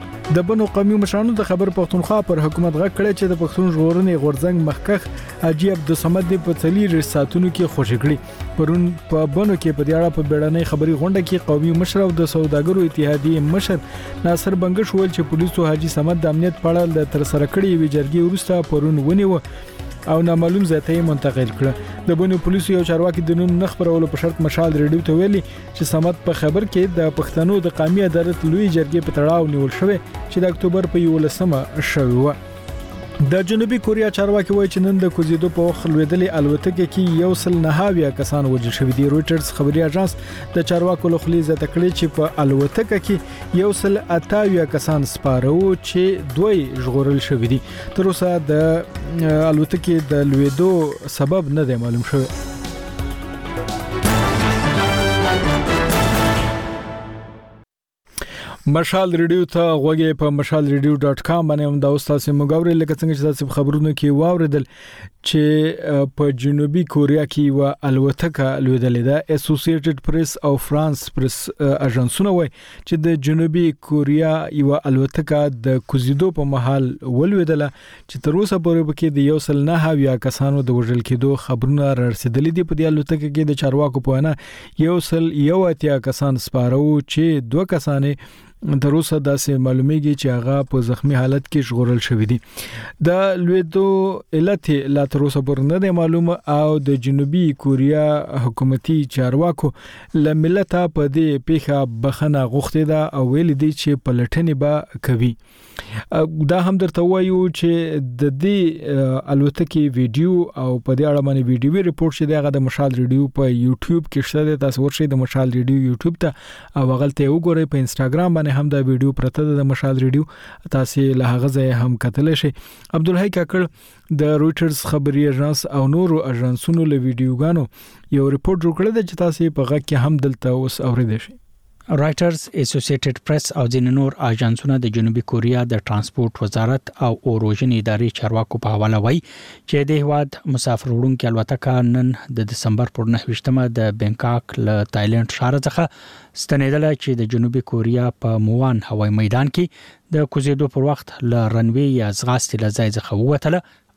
د بنو قومي مشرانو د خبر پښتونخوا پر حکومت غږ کړی چې د پښتون ژغورنې غورځنګ مخکخ حاجی عبدالصمد په څلور ساتونو کې خوشی کړی پرون په بنو کې په دیاړه په بیړنۍ خبري غونډه کې قومي مشر او د سوداګرو اتحادیې مشر ناصر بنگش ویل چې پولیسو حاجی صمد د امنیت په اړه د تر سره کړی وی جرګې وروسته پرون ونیو او نامعلوم ځای ته منتقل کړ د بنو پولیسو یو چارواکي د نوم نخبرولو په شرط مشال ریډیو ته ویلي چې سمت په خبر کې د پښتنو د قومي عدالت لوی جرګې په تړاو نیول شوی چې د اکتوبر په 11مه شوی و د جنوبي کوریا چارواکي وایي چې نن د کوزیدو په وخت لویدلې الوتکه کې یو سل نهاویا کسان وژل شوي دي رويټرز خبري اژانس د چارواکو له خولې زده کړې چې په الوتکه کې یو سل اتاویا کسان سپارو چې دوی ژغورل شوي دي تر اوسه د الوتکه د لویدو سبب نه دی معلوم شوی مشال ریډیو ته غوږی په mashalradio.com باندې هم دا تاسو موږ لکه څنګه چې تاسو خبرونه کې واوریدل چې په جنوبي کوریا کې و الوتکه لویدلې ده اسوسییټډ پریس او فرانس پریس اژانسونه وایي چې د جنوبي کوریا یو الوتکه د کوزیدو په محل ولویدله چې تر اوسه پورې پکې د یو سل نه هاویا کسانو د وژل کېدو خبرونه رسیدلې دي په دې الوتکه کې د چارواکو په وینا یو سل یو اتیا کسان سپارو چې دوه کسانې تر اوسه داسې معلومیږي چې هغه په زخمی حالت کې ژغورل شوی دي د لویدو علت لا تر اوسه پورې نه دی معلومه او د جنوبي کوریا حکومتي چارواکو لملته په دې پیښه بخنه غوښتي ده او ویل دي چې پلټنې به کوي دا هم درته وایو چې د دې الوتکې ویډیو او په دې اړه باندې ویډیو ریپورت شوی دی د مشال ریډیو په یوټیوب کې شته تاسو ورشئ د مشال ریډیو یوټیوب ته او غلطه وګورئ په انستګرام باندې هم دا ویډیو پرته د مشال ریډیو تاسو له هغه ځای هم کتلی شئ عبدالحی کاکړ د رويټرز خبري اژانس او نورو اژانسونو له ویډیوګانو یو ریپورت جوړ کړی چې تاسو په غږ کې هم دلته اوس اوریدئ شئ رائټرز اسوسییټډ پریس او ځینې نور اژانسونه د جنوبي کوریا د ترانسپورت وزارت او اوروژن ادارې چارواکو په حواله وایي چې د هواد مسافر وړونکو الوتکه نن د دسمبر پر 9مه د بانکاک له تایلند ښار څخه ستنیدله چې د جنوبي کوریا په موان هوایي میدان کې د کوزیدو پر وخت له رنوي یا ځغاستې له ځای څخه ووتله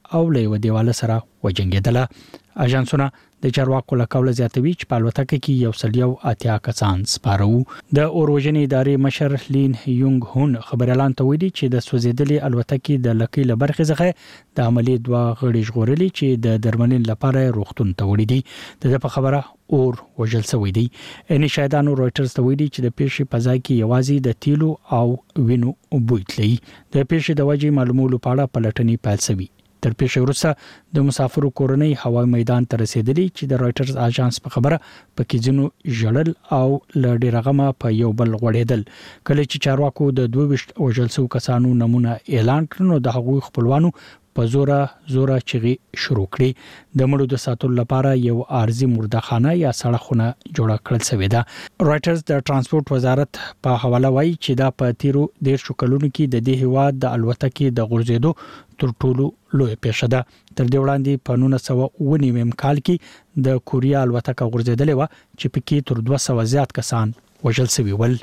او له یو دیواله سره وجنګیدله. اژانسونه د چارواکو له قوله زیاتوي چې په الوتکه کې یو سل یو اتیا کسان سپاره وو. د اوروژنې ادارې مشر لین یونګ هون خبريالان ته ویلي چې د سوځېدلې الوتکې د لکۍ له برخې څخه د عملیې دوه غړي ژغورلي چې د درملین لپاره روغتون ته وړي دي. د په خبره اور وژل شوی دی. ان شاهدانو رويټرز ته ویلي چې د پیښې په ځای کې یوازې د تیلو او وینو بوی تللی. د پیښې د وجې معلومولو په اړه پلټنې پیل شوې. تر پیښې وروسته د مسافرو کورنۍ هوایي میدان ته رسیدلي چې د رويټرز اژانس په خبره پکې ځینو ژړل او ل ډېر غمه په یو بل غوړېدل. کله چې چارواکو د 22 وژل شوو کسانو نمونه اعلان کړ نو د هغوی خپلوانو په زوره چغې شروع کړې. د مړو د ساتلو لپاره یو ارزي مردخانه یا سړکونه جوړ کړل شوې ده. رويټرز د ترانسپورت وزارت په حواله وایي چې دا په تیرو 13 کلونو کې د دې هیواد د الوتکې د غورځېدو تر ټولو لوی پیښه ده. تر دې وړاندې په 1999 کال کې د کوریا الوتکه غورځېدلې و چې پکې تر 200 زیات کسان وژل شوي ول.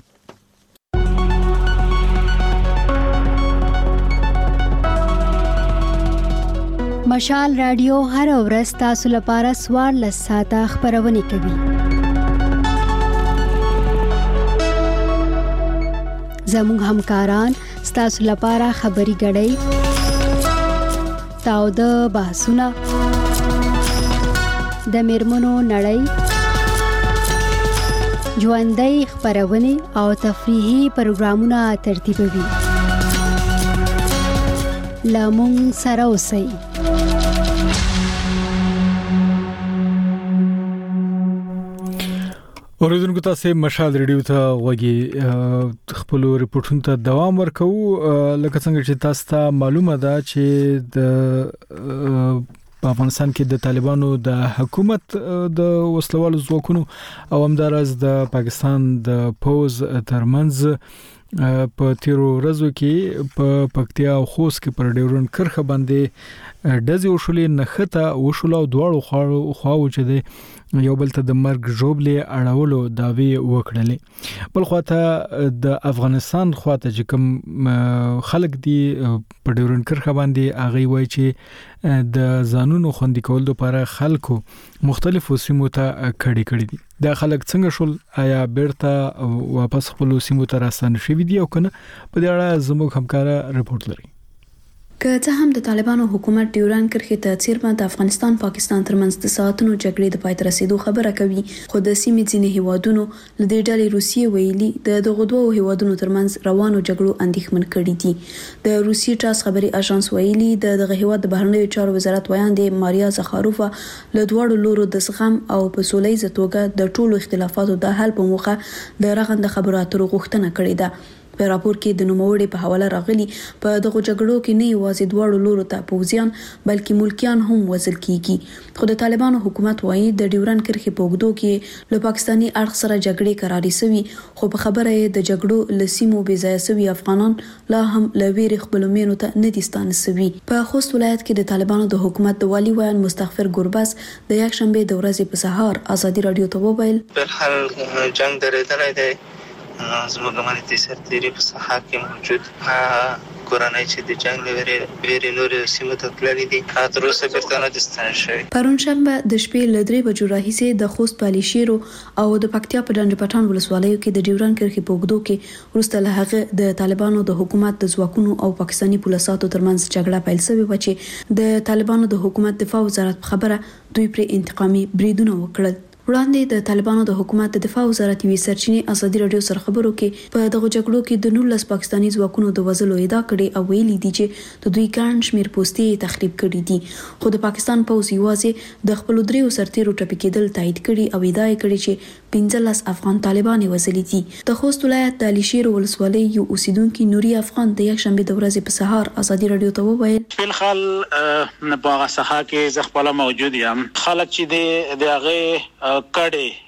مشال رادیو هر ورځ تاسو لپاره 14 ساعته خبرونه کوي. زموږ همکاران تاسو لپاره خبري غړي تاو د بحثونه د میرمنو نړۍ ژوندۍ خبرونه او تفریحي پروګرامونه ترتیبوي. لامون سره اوسئ. اوریدونکو تاسو مشال ریډیو ته وګورئ. خپل ریپورتونو ته دوام ورکو. لکه څنګه چې تاسو ته معلومه ده چې د په افغانستان کې د طالبانو د حکومت د وسلوالو ځواکونو او همدارس د پاکستان د پوز ترمنځ په تیرو ورځو کې په پکتیا او خوست کې پر ډیورن کرخه باندې ډزې وشولې. نخته وشول او دواړو خواو چې د یو بل ته د مرګ جوړلې اړولو داوی وکړلې. بل خواته د افغانستان خواته چې کوم خلک دي په ډیورن کرخه باندې اغه وای چې د ځانونو خوندي کول لپاره خلکو مختلفو سیمو ته کړي دي. دا خلک څنګه شول؟ آیا بیرته واپس خپل سیمو ته راستانه شوي دي او کنه؟ په دې اړه زموږ همکار رپورت لري. که څه هم د طالبانو حکومت ډیوران کرښې ته څیرمه د افغانستان پاکستان ترمنځ د ساعتونو جګړې د پای ته رسیدو خبره کوي، خو د سیمې ځینې هیوادونو له دې ډلې روسیې ویلي د دغو دوو هیوادونو ترمنځ روانو جګړو اندېښمن کړي دي. د روسیې ټاس خبري اژانس ویلي د دغه هیواد د بهرنیو چارو وزارت ویاندې ماریا زخاروفا له دواړو لورو د زغم او په سولهییزه توګه د ټولو اختلافاتو د حل په موخه د رغنده خبرو اترو غوښتنه کړې ده. په راپور کې د نوموړي په حواله راغلي په دغه جګړو کې نه یوازې دواړو لورو ته پوځیان بلکې ملکیان هم وژل کیږي. خو د طالبانو حکومت وایي د ډیورن کرښې په اوږدو کې له پاکستاني اړخ سره جګړې کراري شوي، خو په خبره یې د جګړو له سیمو بې ځایه شوي افغانان لا هم له ویرې خپلو مینو ته نه دي ستانه شوي. په خوست ولایت کې د طالبانو د حکومت د والي ویان مستغفر ګربز د یکشنبه د ورځې په سهار ازادي رادیو ته وویل بهرحال جنگ درېدلی دی، زموږ امنیتي سرتیري په ساحه کې موجود کورنۍ چې د جنگ لوري نور سیمو ته تللي دي تر اوسه بیرته نه دي ستانه شوي. پرون شنبه د شپې له 3 بجو راهیسې د خوست پالیشیرو او د پکتیا په ډنډ پټان ولسوالیو کې د ډیورن کرښې په اوږدو کې وروسته له هغه د طالبانو د حکومت د ځواکونو او پاکستاني پولیسو ترمنځ جګړه پیل شوې و چې د طالبانو د حکومت دفاع وزارت په خبره دوی پر انتقامي بریدونه وکړل. وړاندې د طالبانو د حکومت د دفاع وزارت یوې سرچینې ازادي رادیو سره خبرو کې په دغه جګړو کې د 19 پاکستاني ځواکونو د وژلو ادعا کړې او ویلي دي چې د دوی ګڼ شمېر پوستې تخریب کړي دي، خو د پاکستان پوځ یوازې د خپل دریو سرتیرو ټپي کېدل تایید کړي او ادعا کړې چې 15 افغان طالبان وژلي دي. د خوست ولایت د الیشیر ولسوالۍ یو اوسیدونکو نوري افغان د یکشنبه د ورځې په سهار ازادي رادیو ته وویل په خل نه باغ ساحه کې زغپله موجود یم، خلک چې د هغه کډې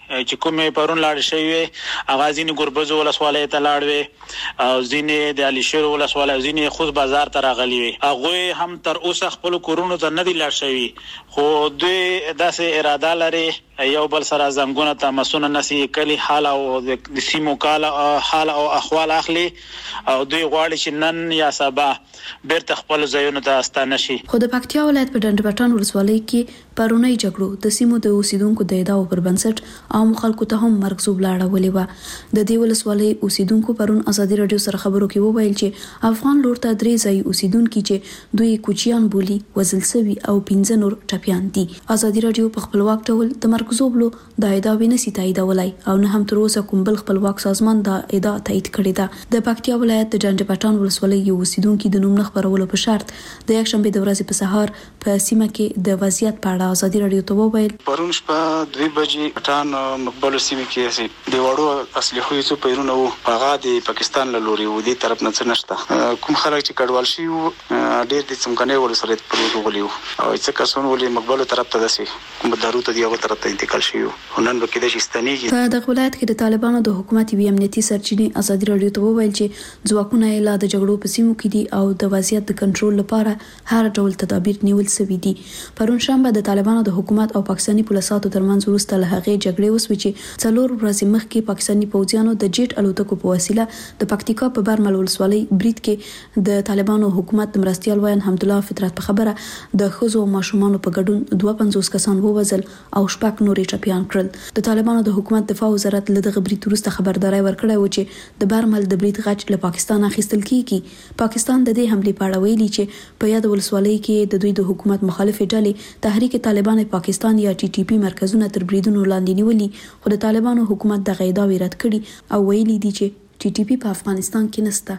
چې کومې پرون لاړ شوی اغازین ګربز ولسوالۍ ته لاړ وي او ځینې د علي شیر ولسوالۍ ځینې خود بازار ته راغلي وي هغه هم تر اوسه خپل کورونو ته نه دی لاړ شوی خو دوی داسې اراده لري یو بل سره زنګونه تماسونه نسی کلی حال او د سیمو کال حال او احوال اخلي او دوی غواړي چې نن یا سبا بیرته خپل ځایونو ته ستانه شي. خو د پکتیا ولایت په ډنډ پټان ولسوالۍ کې پرونی جګړو د سیمو د اوسیدونکو د ادعاو پر بنسټ عام خلکو ته هم مرګزوب لاړولې و. د دې ولسوالۍ اوسیدونکو پرون ازادي رادیو سره خبرو کې وویل چې افغان لور ته درې ځای اوسیدونکو چې دوی کوچیان بولی وزل سوي او 15 نور ټپیان دي. ازادي رادیو په خپلواک ډول د مرګزوبلو د ادعا نسی تاییدولای او نه هم تر اوسه کوم بل خپلواک سازمان د ادعا تایید کړی ده. د پکتیا ولایت د ډنډ پټان ولسوالۍ یو اوسیدونکو د نوم نه خبرولو په شرط د یک شنبه د ورځې په سهار په سیمه کې د وضعیت په اړه ازادي رادیو ته وویل. پرون شپه 2 بجې پټان مقبل سیمه کې د وړو اصلي څو پیرونه وو هغه د پاکستان له لوري و دي طرف نه څه نشته کوم خلک چې کډوال شي ډېر د څمکنه ولسوالۍ په لوري او څه کسون ولې مقبل طرف ته دسي کوم دارو ته دیغه طرف ته انتقال شي ونن به کې د شستنیږي. په دغه ولایت کې د طالبانو د حکومت وی امنیتي سرچینې ازادي رادیو ته وویل چې ځواکونه یې لا د جګړو په سیمو کې دي او د وضعیت د کنټرول لپاره هر ډول تدابیر نیول شوي دي. پرون شنبه د طالبانو د حکومت او پاکستاني پولیسو ترمنځ وروسته له هغې جګړې وسوي چې 4 ورځې مخکې پاکستاني پوځیانو د جیټ الوتکو په وسیله د پکتیکا په برمل ولسوالۍ برید کې د طالبانو حکومت د مرستيال وایي حمد الله فطرت په خبره د خزو او ماشومان په ګډون 52 کسان ووزل او شپږ نورې ټپیان کړل. د طالبانو د حکومت دفاع وزارت له دغه برید وروسته خبرداري ورکړه و چې د برمل د برید غچ له پاکستان اخیستل کیږي. پاکستان د دې حمله په اړه ویلي چې په یاد ولسوالۍ کې د دوی د حکومت مخالف ډلې تحریک طالبان پاکستان یا ټي ټي پی مرکزونه تر بریدونو لاندې نیولي خو د طالبانو حکومت د غیدا رد کړي او ویلي دي چې ټي ټي پی په افغانستان کې نشته.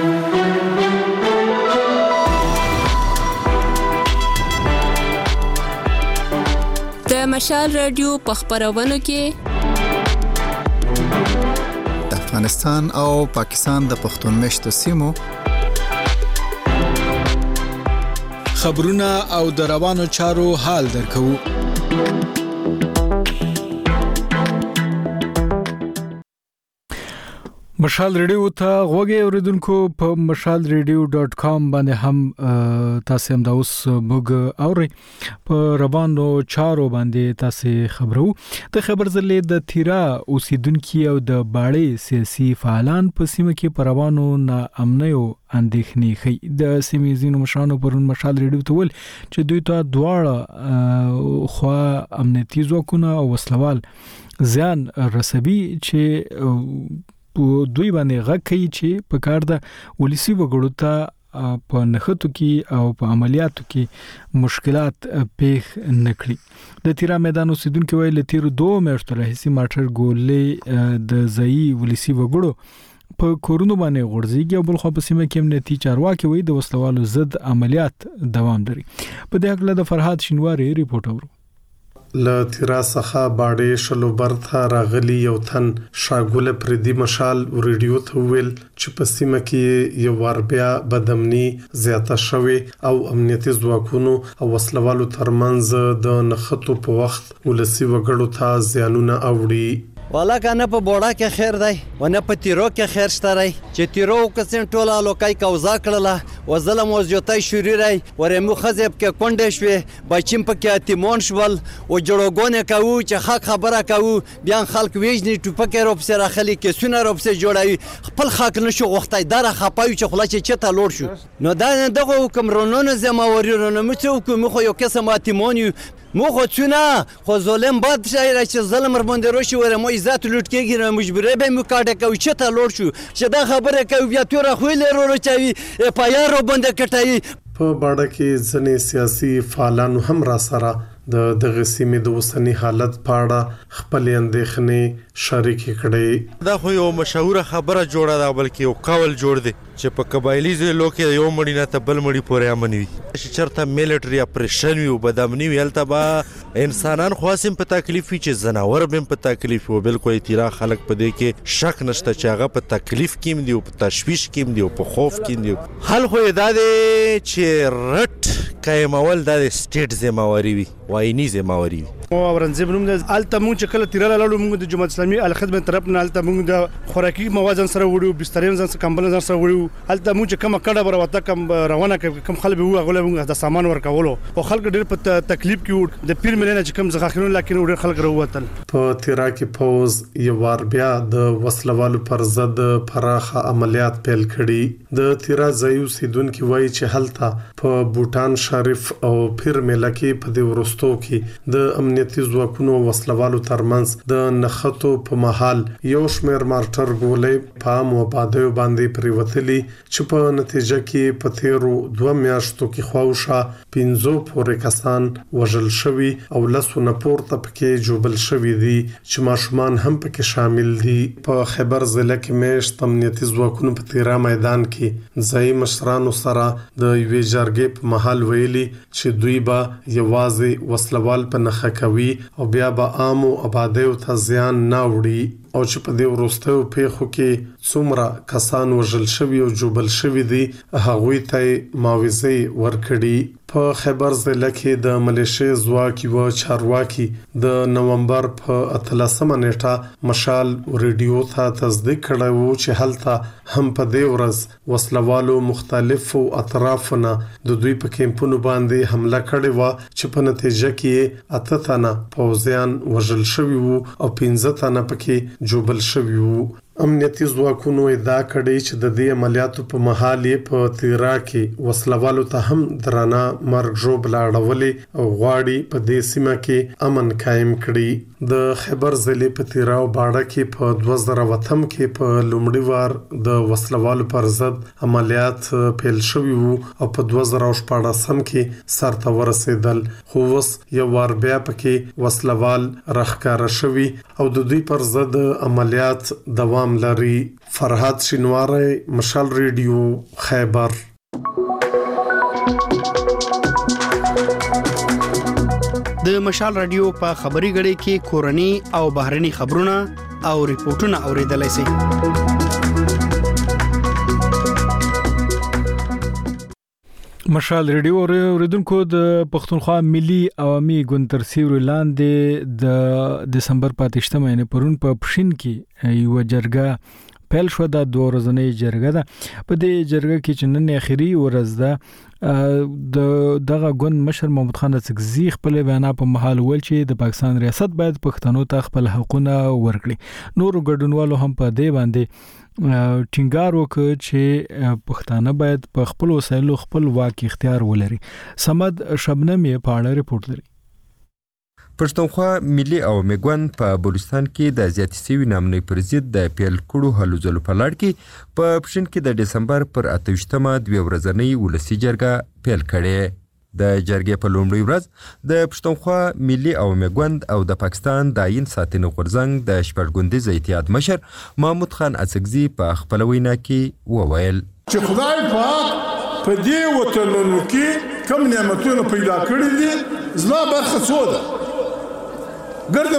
د مشال رادیو په خبرونو کې د افغانستان او پاکستان د پښتون مشتو سیمو خبرونه او د روانو چارو حال درکو. مشال ریډیو ته غوږی اوریدونکو په mashalradio.com باندې هم تاسو هم دا اوس موږ اوري په روانو چارو باندې تاسو خبرو. د خبر زلې د تیرا اوسیدونکو او د باړې سیاسي فعالان په سیمه کې په روانو ناامنیو اندېښنې خي. د سیمې زینو مشرانو پرون مشال ریډیو ته ول چې دوی ته دواړه خو امنیتي ځواکونه او وسلوال ځان رسبي چې دوی باندې غږ کوي چې په کار د ولسی وګړو ته په نخښتو کې او په عملیاتو کې مشکلات پیښ نکړي. د تیرا میدان اوسیدونکو ویل تیر 2 میاشتو راهیسې ماټر ګولې د ځای ولسی وګړو په کورونو باندې غورځيږي او بل خو په سیمه کې امنیتي چارواکي وي د وسلوالو ضد عملیات دوام لري. په دې اړه د فرهاد شینواری ریپورت اورو. ل تیرا څخه باډې شلو برته راغلی یو تن شاګول پردي مشال ریډیو ته ویل چې په سیمه کې یو ور بیا بدامني زیاته شوی او امنیتي ځواکونو او وسلوالو ترمنځ د نخښتو په وخت ولسی وګړو ته زیانونه اوړي. والا کنه په بوډا کې خیر دی ونه په تیرو کې خیر شته ری چې تیرو کسن ټوله لوکای کوزا کړله وزلم وزجوتای شوري ری ورمو خزب کې کونډې شوې بچیم په کې اتمون شول او جوړوګونه کوي چې حق خبره کوي بیان خلک ویجنی ټوپکې روپ سره خلی کې سونه روپ سره جوړوي خپل حق نشو غوښتای دره خپایو چې خلاص چې ته لوړ شو نو دا دغه حکمرانونو زموارونو مڅو خو یو قسم اتمون مو خو څونه خو ظلم باد شایر چې ظلم باندې روشي وره مو عزت لوټ کېږي مجبوره به مو کاټه کوي چې ته لوړ شو چې دا خبره کوي بیا تور خو لرو چوي پایارو باندې کټای. په باډه کې ځنې سیاسي فعالانو هم را سره د دغه سیمې د وسنی حالت پاړه خپل اندېښنې شریک کړي. دا خو یو مشهور خبره جوړه ده بلکې یو قول جوړ دی چې په قبایلی ځلو کې یو مړی نه ته بل مړی پورې امن وي چې چرته میلیټری اپریشن وي بدامني وي هلته به انسانان خاصم په تکلیف وي چې زناور به په تکلیف وي بالکل تیرا خلک په دې کې شک نشته چې هغه په تکلیف کې دی او په تشویش کې دی او په خوف کې دی. حل خو دا دی چې رټ قایمول د سټیټ ذمہواری وي وایني ذمہواری وي. او ورنځب نوم د الته مونږ چې کله تیراله لاړو مونږ د جماعت اسلامي الخدمت طرف نه الته مونږ د خوراکي مواد سره وړو بسترین سره کمبل سره وړو الته مونږ چې کومه کډه بروته کم روانه کوم خلک وو غوله مونږ د سامان ورکولو او خلک ډېر په تکلیف کې د پیر ملنه چې کوم ځخاخرون لکه ډېر خلک وروتل. په تیرا کې پوز یو وار بیا د وسلوالو پر ضد پراخه عملیات پیل کړي. د تیرا ځایو سیدونکو وایي چې هلته په بوتان شریف او پیر ملک کې په دې ورستو کې د امنیتي ځواکونو وسلوالو ترمنځ د نخښتو په محل یو شمېر مارټر ګولې په عام آبادیو باندې پریوتلي چې په نتیجه کې په تیرو 2 میاشتو کې خواوشا 15 پورې کسان وژل شوي او لسونه پورته پکې جوبل شوي دي چې ماشومان هم پکې شامل دي. په خیبر ضلع کې میشت امنیتي ځواکونو په تیرا میدان کې ځای مشرانو سره د یوې جرګې په محل ویلي چې دوی به یوازې وسلوال په نخښه کوي او بیا به عامو آبادیو ته زیان نه وړي او چې په دې وروستیو پیښو کې څومره کسان وژل شوي او جوبل شوي دي هغوی ته معاوضې ورکړي. په خیبر ضلع کې د ملیشیا ځواک یو چارواکي د نومبر په 13 نیټه مشال ریډیو ته تصدیق کړی وو چې هلته هم په دې ورځ وسلوالو مختلفو اطرافونه د دوی په کیمپونو باندې حمله کړې و چې په نتیجه کې 8 تنه پوځیان وژل شوي وو او 15 تنه پکې جوبل شوي وو. امنیتي ځواکونو ادعا کړې چې د دې عملیاتو په مهال په تیرا کې وسلوالو ته هم درانه مرګ ژوبل اړولې او غواړي په دې سیمه کې امن قائم کړي. د خیبر ضلع په تیرا او باړه کې په 2008 کې په لومړي وار د وسلوالو پر ضد عملیات پیل شوي وو او په 2014 کې سرته ورسېدل خو اوس یو وار بیا پکې وسلوال راښکاره شوي او د دوی پر ضد عملیات دوام لري. فرحات شینواری مشال ریډیو خیبر. د مشال رادیو په خبري غړي کې کورني او بهرني خبرونه او ریپورتونه اوریدلای شئ. مشال ریډیو اوریدونکو د پښتونخوا ملي عوامي ګوند تر سیوري لاندې د دسمبر 28 مې پرون په پښین کې یو جرګه پیل شو. د 2 ورځې جرګه ده. په دې جرګه کې چې نن اخیری ورځ ده دغه ګوند مشر محمد خان اڅکزي خپل بیان په محل ول چې د پاکستان ریاست باید پښتنو ته خپل حقوقونه ورکړي. نور ګډونوالو هم په دې باندې ټینګار وکړ چې پښتانه باید په خپل وسایلو خپل واک اختیار ولري. سمد شبنم یې په اړه ریپورت لري. پښتونخوا ملي عوامي ګوند په بلوچستان کې د زیاتې سوي نامنۍ پر ضد د پیل کړو هلو ځلو په لړ کې په پښین کې د دسمبر پر 28مه 2 ورځنۍ ولسي جرګه پیل کړې. د جرګې په لومړۍ ورځ د پښتونخوا ملي عوامي ګوند او د پاکستان د آیین ساتنې غورځنګ د شپږګوندیز اتحاد مشر محمود خان اڅکزي په خپل وینا کې وویل چې خدای پاک په دې وطنونو کې کوم نعمتونه پیدا کړی دي زما برخه څه ده ګرد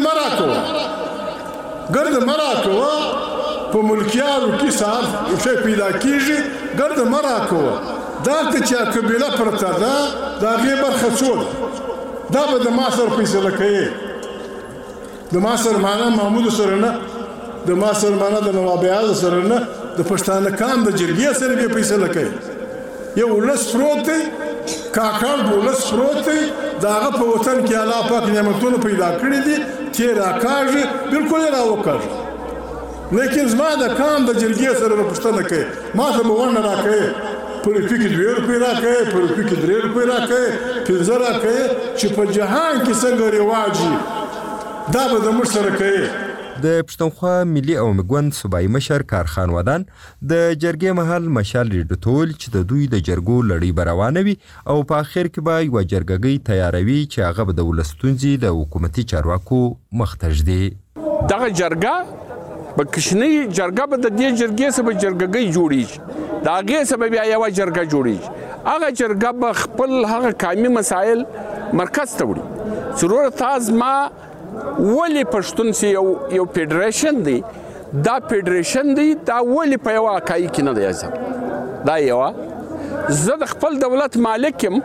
مرا کوه په ملکیارو کې سار یو شی پیدا کیږي ګرد مرا کوه دا چې قبیله پرته ده دا غي برخه څه دا به د ما سره فیصله کوي. د ما سره معنا محمود سره نه د ما سره معنا د نواب اعظم سره نه د پښتانه کام د جرګې سره به فیصله کوي. یو لس پروت دی کاکړ بولس پروت دی داغه په وطن کې الله پاک نعمتونه پیدا کړی دي چې راکاږي بالکل راوکړي لیکن زما د کام د جرګې سره پښتنه کوي ما ته مونږ راکړي پر فکر 2 روپۍ راکړي پر فکر 3 روپۍ راکړي 15 راکړي چې په جهان کې څنګه رواج دا به د موږ سره کوي. د پښتونخوا ملي عوامي ګوند صوبایي مشر کارخان ودان د جرګې محل مشال ریډیو ټول چې د دوی د جرګو لړۍ روانه وي او په اخر کې به یو جرګګي تیاروي چې هغه به د ولستونځي د حکومتي چارواکو مختج دي. دغه جرګه په کشنی جرګه به د دې جرګې سره جرګګي جوړیږي دا هغه سبب یا یو جرګه جوړیږي هغه جرګه به خپل هغه قومي مسائل مرکز ته وړي. ضرورت ما ولی پښتون سي یو فدریشن دی دا فدریشن دی دا ولی په یو اکای کې نه دی ځم دا یو زه د خپل دولت مالکم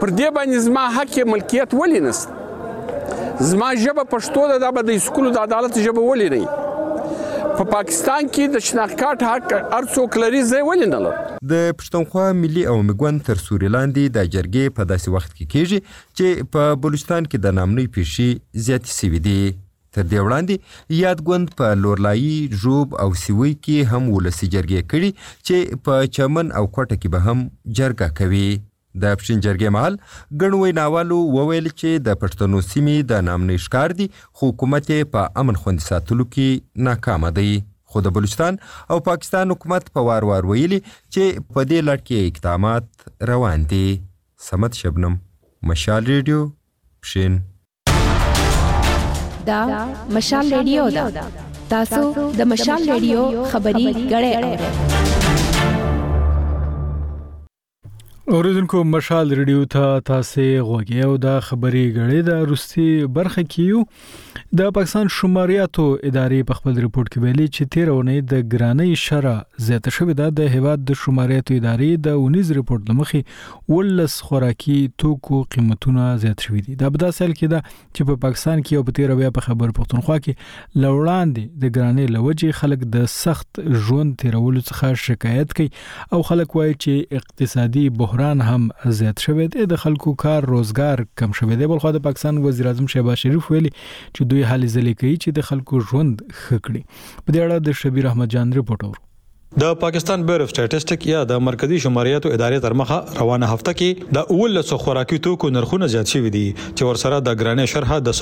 پر دې باندې زما حق ملکیت ولې نشته؟ زما ژبه پښتو ده، دا به د سکولو د عدالت ژبه ولې نه په پاکستان کې د شناخت حق هر څوک لري، زه ولې نه لرم؟ د پښتونخوا ملي او میګوند تر سوري لاندې د جرګې په داسې وخت کې کېږي چې په بلوچستان کې د نامنوي پیښې زیاتې سوي دي. تر دې وړاندې یاد ګوند په لورلایي، ژوب او سیوی کې هم ولسي جرګې کړي چې په چمن او کوټه کې به هم جرګه کوي. د پښین جرګې مهال ګڼ ویناوالو وویل چې د پښتنو سیمې د نامنوي ښکار دي، خو حکومت یې په امن خوندي ساتلو کې ناکامه دی. خو د بلوچستان او پاکستان حکومت په وار ویلي چې په دې لړ کې اقدامات روان دي. سمت شبنم، مشال ریډیو، پښین. دا مشال ریډیو ده. تاسو د مشال ریډیو خبري غړې اورئ. اوریدونکو مشال ریډیو ته تاسو غوږی او د خبري غړې د روسي برخه کیو. د پاکستان شماریاتو ادارې په خپل ریپورت کې ویلي چې 13 اونۍ د ګرانۍ شرح زیاته شوې ده. د هیواد د شماریاتو ادارې د 19 ریپورت لمخې ولس خوراکي توکو قیمتونه زیات شوي دي. دا په داسې حال کې ده چې په پاکستان کې او په 13 بیا په خبر پښتونخوا کې لوړاندې د ګرانۍ لوجې خلک د سخت ژوند تیرولو څخه شکایت کوي او خلک وایي چې اقتصادي بحران هم زیات شوی دی، د خلکو کار روزګار کم شوی دی. بلخو د پاکستان وزیر اعظم شهباز شریف ویلي چې دوی حالي ځلې کوي چې د خلکو ژوند ښه کړي. په دې اړه د شبیر احمد جان رپورټ اورو. د پاکستان بیور اف سټټیسټک یا د مرکزی شماریاتو ادارې تر مخه روانه هفته کې د 19 خوراکي توکو نرخونه زیات شوي دي چې ورسره د ګرانۍ شرح د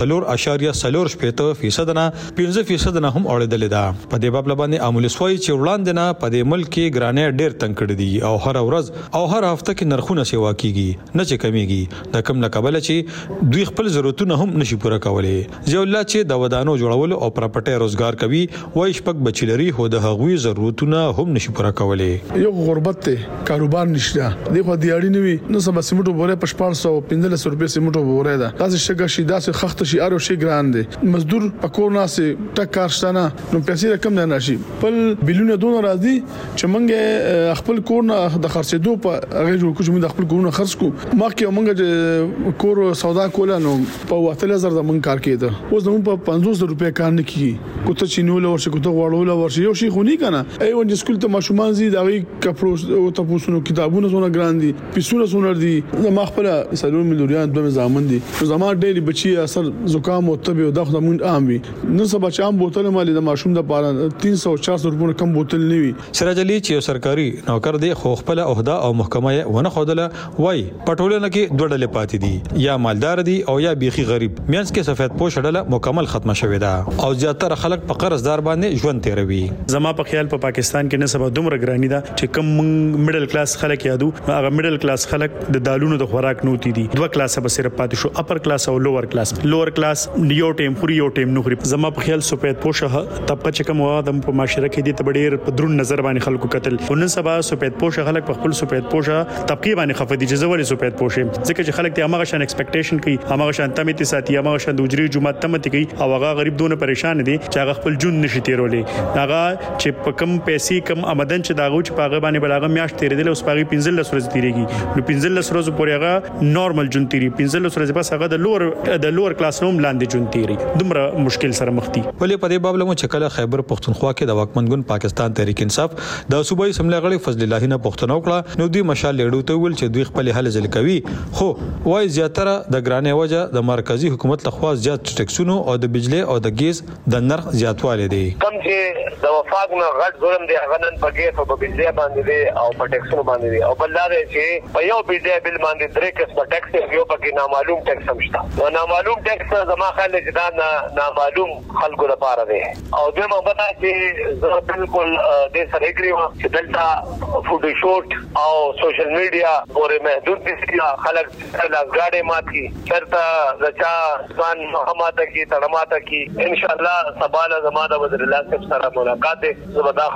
4.4% نه 15% نه هم اړیدلې ده. په دې باب باندې عامل سوي چې وړاندې نه په دې ملک کې ګرانۍ ډېر تنګ کړي دي او هر ورځ او هر هفته کې نرخونه سیوا کیږي نه چې کمیږي. د کم نه قبل چې دوی خپل ضرورتونه هم نشي پوره کولای. ځکه الله چې د ودانو جوړولو او پراپرټي روزګار کوي وای شپږ بچلري هو د هغوی ضرورتونه هم نشي پوره کولای. یو غربت ته کاروبار نشته دغه دیاړي نوي نو سبا سیمټو بوره په 415 روپے سیمټو بوره ده. تاسو شګه شي داسې خخت شي ارو شي ګران دي. مزدور په کور ناسه ټک کارشتنه نو پیسې کم نه نشي. بل بلونه دون راځي چې مونږه خپل کور نه د خرڅېدو په هغه جوړ کوم د خپل کورونه خرڅ کو مخکې مونږه کور سودا کوله نو په 3000 د مونږ کار کېده. اوس نو په 500 روپے کار نه کیږي. کوته چینول ورشه کوته وړول ورشه یو شي خونی کنه ای ون سکول ته ماشومان زی دا وی کپرو او تاسو کتابونه زونه ګران دي پیسونه زونه دي. ما خپل سلور مليون دوه زامن دي. زما ډېری بچي اثر زکام او تبه او دغه مون عام وي. نن سبا چې عام بوتل مالي د ماشوم د پاره 300-400 روپے کم بوتل نه وي. سراج علي چې سرکاري نوکر دی خو خپل عہده او محکمه ونه خودله وای پټولنه کې دوه ډلې پاتې دي، یا مالدار دي او یا بيخي غریب. میانس کې سفید پوش ډله مکمل ختمه شوې ده او زیاتره خلک په قرضدار باندې ژوند تیروي. زما په خیال په پاکستان کې نه سبا دومره ګرانی ده چې کم میډل کلاس خلک یادو هغه میډل کلاس خلک د دالونو د خوراک نوتی دي. دوه کلاسه به صرف پاتې شو، اپر کلاس او لوور کلاس. لوور کلاس یو ټیم خوري یو ټیم نو خوري. زما په خیال سپید پوشه طبقه چې کوم و د معاشره کې دي ته ډېر په درون نظر باندې خلکو قتل. ونن سبا سپید پوشه خلک په خپل سپید پوشه طبقه باندې خفه دي چې زوري سپید پوشه ځکه چې خلک ته هغه شان ایکسپیکټیشن کوي، هغه شان تمه ساتي، هغه شان د وجري جمعه تمه کوي او هغه غریب دونه پریشان دي چې هغه خپل جون نشي تیرولې. هغه چې په کم پیسې کم آمدن چې داغو چې پاغه باندې بلاغه میاشت تیرېدل اوس پاغي 15 ورځې تیریږي. نو 15 ورځې پورې هغه نورمال جون تیری 15 ورځې بس هغه د لوور کلاس نوم لاندې جون تیری. دومره مشکل سره مخ دي. ولې په دې باب لمو چې کله خیبر پښتونخوا کې د واکمنګون پاکستان تحریک انصاف د صوبایي سملې غړي فضل الله نه پښتنو کړه نو دوی مشال لیډو ته ویل چې دوی خپل حل ځل کوي، خو وای زیاتره د ګرانې وجه د مرکزی حکومت لخوا زیات ټیکسونو او د بجلی او د ګیس د نرخ زیاتوالی دی. کم چې د وفاق نه غټ ظلم دی هغه نن په ګیس او په بجلی باندې دی او په ټیکسونو باندې دی او بل دا دی چې په یو بجلی بل باندې درې قسمه ټیکس یو پکې نامعلوم ټیکس هم شته. نو نامعلوم ټیکس زما خیال دی چې دا نامعلوم خلکو لپاره دی. او دویمه بله چې زه بالکل دې سره اګري وم چې دلته فوټو شوټ او سوشل میډیا پورې محدود دي. خلک لاسګاډې مات کی چرته رچا ځان محمد کی تړماته کی ان شاء الله سبا له زما د وزیر الله صاحب سره ملاقات زه دا خبره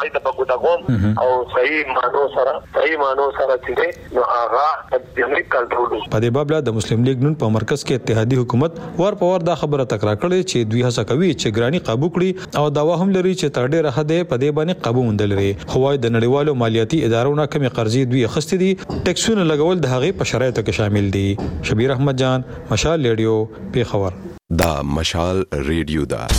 هغه د بګوداګوم او صحیح مانو سره چې نو هغه د امریکا کنټرول. په دې باب د مسلم لیگ نن په مرکز کې اتحادیه حکومت ور په ور دا خبره تکرار کړې چې دوی هڅه کوي چې ګرانی قابو کړي او داوا هم لري چې تر ډېره حد په دې باندې قابو موندل لري. هوای د نړیوالو مالیاتي ادارو نه کمی قرضې دوی اخستې دي، ټیکسونه لګول د هغې په شرایطو کې شامل دي. شبیر احمد جان، مشال ریډیو، پیښور. دا مشال ریډیو دا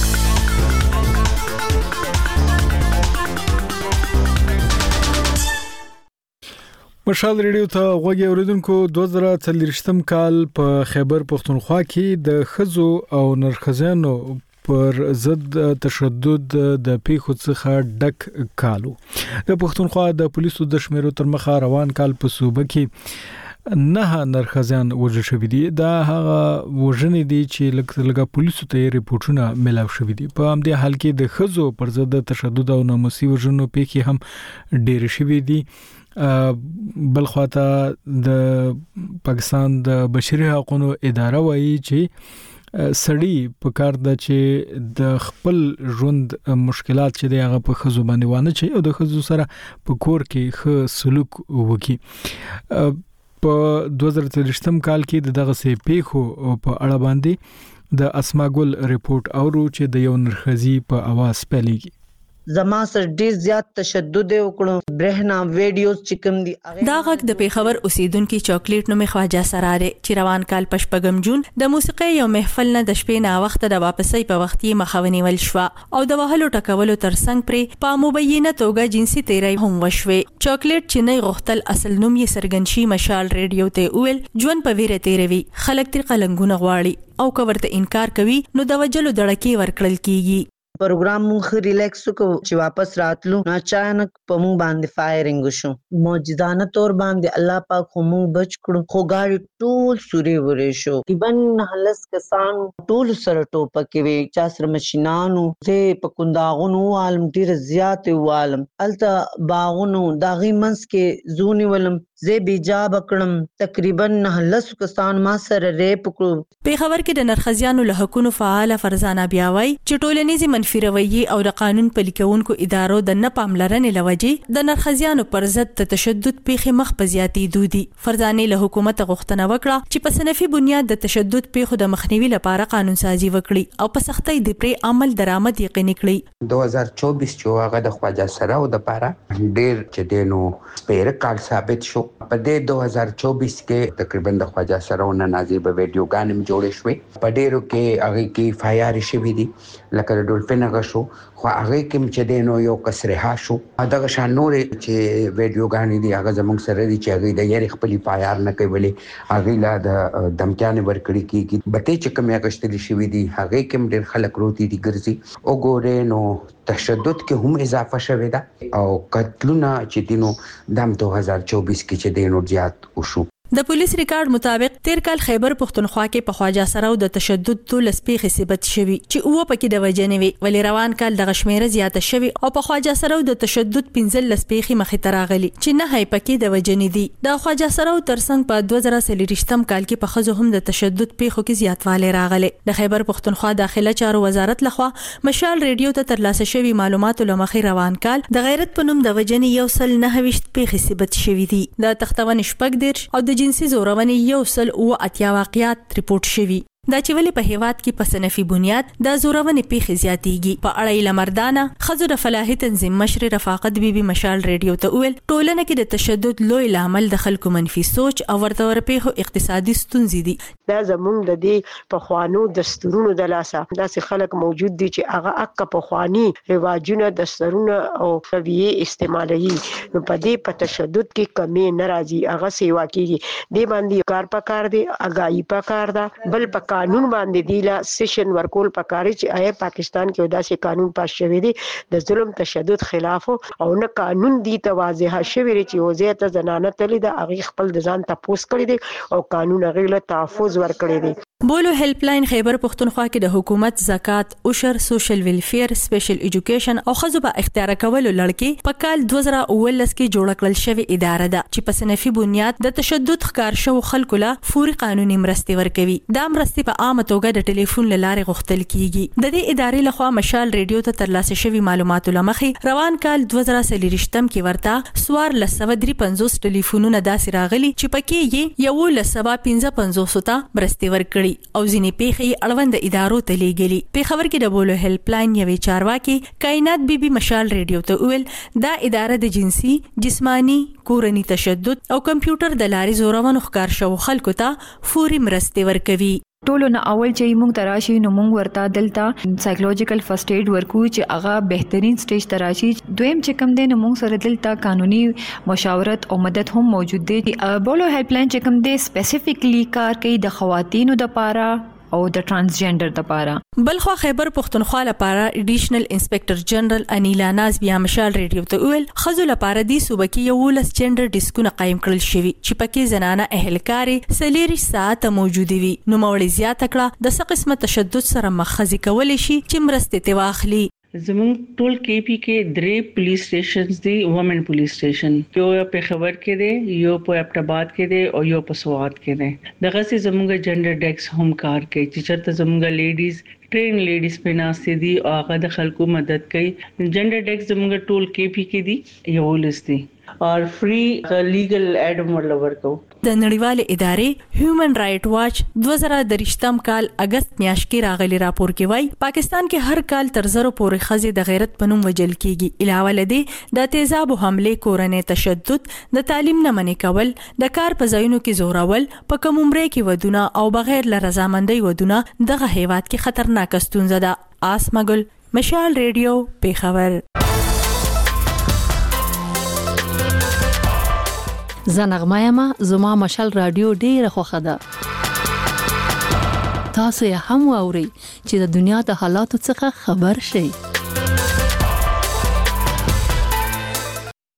مشال ریډیو ته غوږی اوریدونکو 2023م کال په خیبر پختونخوا کې د خزو او نرخزانو پر ضد تشدد د پیښو څخه ډک کالو. د پختونخوا د پولیسو د شمیرو تر مخه روان کال په صوبه کې 9 نرخزان وژل شوي دي. دا هغه وژنې دي چې لږه پولیسو ته ریپورتونه ملاو شوي دي. په همدې حال کې د خزو پر ضد تشدد او ناموسي وژنو پیښې هم ډېر شوي دي. بلخواته د پاکستان د بشري حقوقو اداره وایي چې سړی په کار د چې د خپل ژوند مشکلات چې د هغه په خزو باندې وانه چي او د خزو سره په کور کې ښه سلوک وکړي. په 2023م کال کې دغه سه پیښو په اړه باندې د اسماګل ریپورت اورو چې د یو نرخزي په आवाज پلیږي. زما سر ډیر زیات تشدد وکړو، برهنا ویډیوز چکم دي. دا غږ د پیښور اوسیدونکو چاکلیټ نومي خواجه سراره چې روان کال پشپغم جون د موسیقي یو محفل نه د شپې نه وخت د واپسۍ په وخت یې مخاوني ول شو او د وهلو ټکولو ترڅنګ پر په مبینه توګه جنسي تیری هم وشوي. چاکلیټ چې نه غختل اصل نوم یې سرګنشي مشال ریډیو ته ویل ژوند په ویره تیروي، خلک تر قلنګونه غواړي او کورته انکار کوي نو د وجلو دړکی ورکړل کیږي. پروګرام مونږ ریلیکس کو چې واپس راتلو نو اچانک په مونږ باندې فایرینګ وشو. معجزانه تور باندې الله پاک مونږ بچ کړو، خو غاړي ټول سوري ورې شو. تقریبا 9 کسان ټول سره ټوپکې وي، چا سره ماشينانو زه په کنداغونو عالم ډیر زیات عالم الته باغونو داغي منس کې زونی ولم زه بیجاب کړم. تقریبا 9 کسان ما سره ریپ کړو. په خبر کې د نرخزیانو له حقوقو فعال فرزانه بیاوي چې ټولنیزي منفروي او د قانون پلي کوونکو ادارو د نه پاملرنې لوجې د نرخزیانو پر ضد تشدد پیښې مخ په زیاتې دودي. فرزانه له حکومت غوښتنه وکړه چې په صنفي بنیاد د تشدد پیښو د مخنیوي لپاره قانون سازي وکړي او په سختۍ د پری عمل درآمد یقیني کړي. 2024 چې هغه د خواجه سره او د لپاره ډېر چې دینو سپیر کال ثابت شو. په دې 2024 کې تقریبا د خواجه سره او نازیب ویډیوګانې جوړې شوې. په ډېرو کې هغه کې فایار شوي دي لکه ډولفین هغه شو، خو هغه کې چې دینو یو کسره شو. هغه شان نور چې ویډیوګانې دي هغه زموږ سره دي چې هغه د یاري خپل فایار نه کوي، هغه لا د دمکیان ورکړي کیږي. بته چې کوم هغه شتري شوي دي هغه کې ډېر خلک روتي دي ګرځي او ګورې نو تشدد کې هم اضافه شوه ده او قتلونه چې دینو د 2024 کې چې دینو زیات وشو. د پولیس ریکارډ مطابق تیر کال خیبر پختونخوا کې په خواجه سره د تشدد ټول سپیخ ثبت شوی چې او پکې د وجنوي ولې روان کال د غشمیره زیاته شوی او په خواجه سره د تشدد 15 سپیخ مخې تراغلي چې نه هي پکې د وجنې دي. د خواجه سره ترڅنګ په 2023م کال کې په خزو هم د تشدد پیښو کې زیاتوالی راغلی. د خیبر پختونخوا داخله چارو وزارت لخوا مشال ریډیو ته ترلاسه شوی معلوماتو لمخې روان کال د غیرت په نوم د وجنې یو سل 9 پیښې ثبت شوی دي. د تختون شپږ دیرش او د جنسي زورونې یو سل او اتیا واقعیات ریپورت شوي. دا چې ولې په هیواد کې په صنفي بنیاد د زورونې پیښې زیاتېږي. په اړه یې لمردانه خزو د فلاحي تنظیم مشر رفاقت بیبي مشال ریډیو ته ویل ټولنه کې د تشدد لوی لامل د خلکو منفي سوچ او ورته ورپېښو اقتصادي ستونزې دي. دا زمونږ د دې په خوانو دستورونو د لاسه داسې خلک موجود دي چې هغه اکه په خواني رواجونه دستورونه او طبيعي استعمالي نو په دې په تشدد کې کمی ناراضي هغه سیوا کیږي. دې باندې کار پکار دي اگاهي پکار ده بل قانون باندې دی لا سیشن ورکول پکاري چې آیا پاکستان کې داسې قانون پاس شوی دی د ظلم تشدد خلاف او نه قانون دی ته واضح شوی چې وضعیت زنانه تللی د هغه خپل د ځان تپوس کړی دی او قانون هغه له تحفظ ورکړی دی. بولو هیلپ لاین خیبر پختونخوا کې د حکومت زکات عشر سوشل ویلفیر سپیشل ایجوکیشن او خزو په اختیار کولو لړکی په کال 2019 کې جوړ کړل شوی اداره ده چې په صنفي بنیاد د تشدد ښکار شو خلکو له فوري قانوني مرستې ورکوي. دا مرستې مرستې په عامه توګه د ټلیفون لارې غوښتل کیږي. د دې ادارې لخوا مشال ریډیو ته ترلاسه شوی معلوماتو لمخې روان کال 2023 کې ورته 1453 ټلیفونونه داسې راغلي چې پکې یې 1155 ته مرستې ورکړي او ځینې پیښې اړوند ادارو ته لیږلي. پیښور کې د بولو هیلپ لاین یوې چارواکي کائنات بیبي مشال ریډیو ته ویل دا اداره د جنسي، جسمانی، کورنی تشدد او کمپیوټر د لارې زورونو ښکار شو خلکو ته فوري مرستې ورکوي. ټولو نه اول چې موږ تراشي نو موږ ورته دلته سایکولوژیکل فرست ایډ ورکو چې هغه بهترین سټیج تراشي. دویم چې کوم دی نو موږ سره دلته قانوني مشاورت او مدد هم موجود دی. بولو هیلپ لاین چې کوم دی سپیسیفیکلی کار کوي د خواتینو د پاره او د ترانسجنډر لپاره. بلخو خیبر پختونخوا لپاره ایډیشنل انسپکټر جنرال انیلا ناز بیا مشال ریډیو ته ویل خزو لپاره دی صوبه کې 11 جنډر ډیسکونه قائم کړل شوی چې پکې زنانه اهلکاري 40 ساعت موجود وي. نو مولې زیات کړه د څه قسمه تشدد سره مخزي کول شي چې مرستې ته واخلي. زمون ټول KP کې 3 پولیس سټیشنز دي، وومن پولیس سټیشن یو په خبر کې دي، یو په ابټاباد کې دي او یو په سوات کې دي. دغه سي زمونږ جنډر ډیکس هم کار کوي چې چرته زمونږ لیډیز ټرین لیډیز په ناسې دي او هغه د خلکو مدد کوي. جنډر ډیکس زمونږ ټول KP کې دي یو لستی اور فری لیګل ایډ ورلور کو. د نړیوال ادارې هیومن رائټ واچ 2023 کال اگست میاشت کې راغلي راپور کې وایي پاکستان کې هر کال تر زرو پورې خزې د غیرت پنوم وجل کیږي. علاوه لدې د تیزاب حمله، کورنۍ تشدد، د تعلیم نه منې کول، د کار په ځایونو کې زورول، په کم عمره کې ودونه او بغیر له رضامندۍ ودونه دغه هیواد کې خطرناک ستونزه ده. آسمګل، مشال ریډیو، پیښور. زنغمه یم زما مشال رادیو ډیره خوښه ده. تاسو یې هم واورئ چې د دنیا د حالاتو څخه خبر شئ.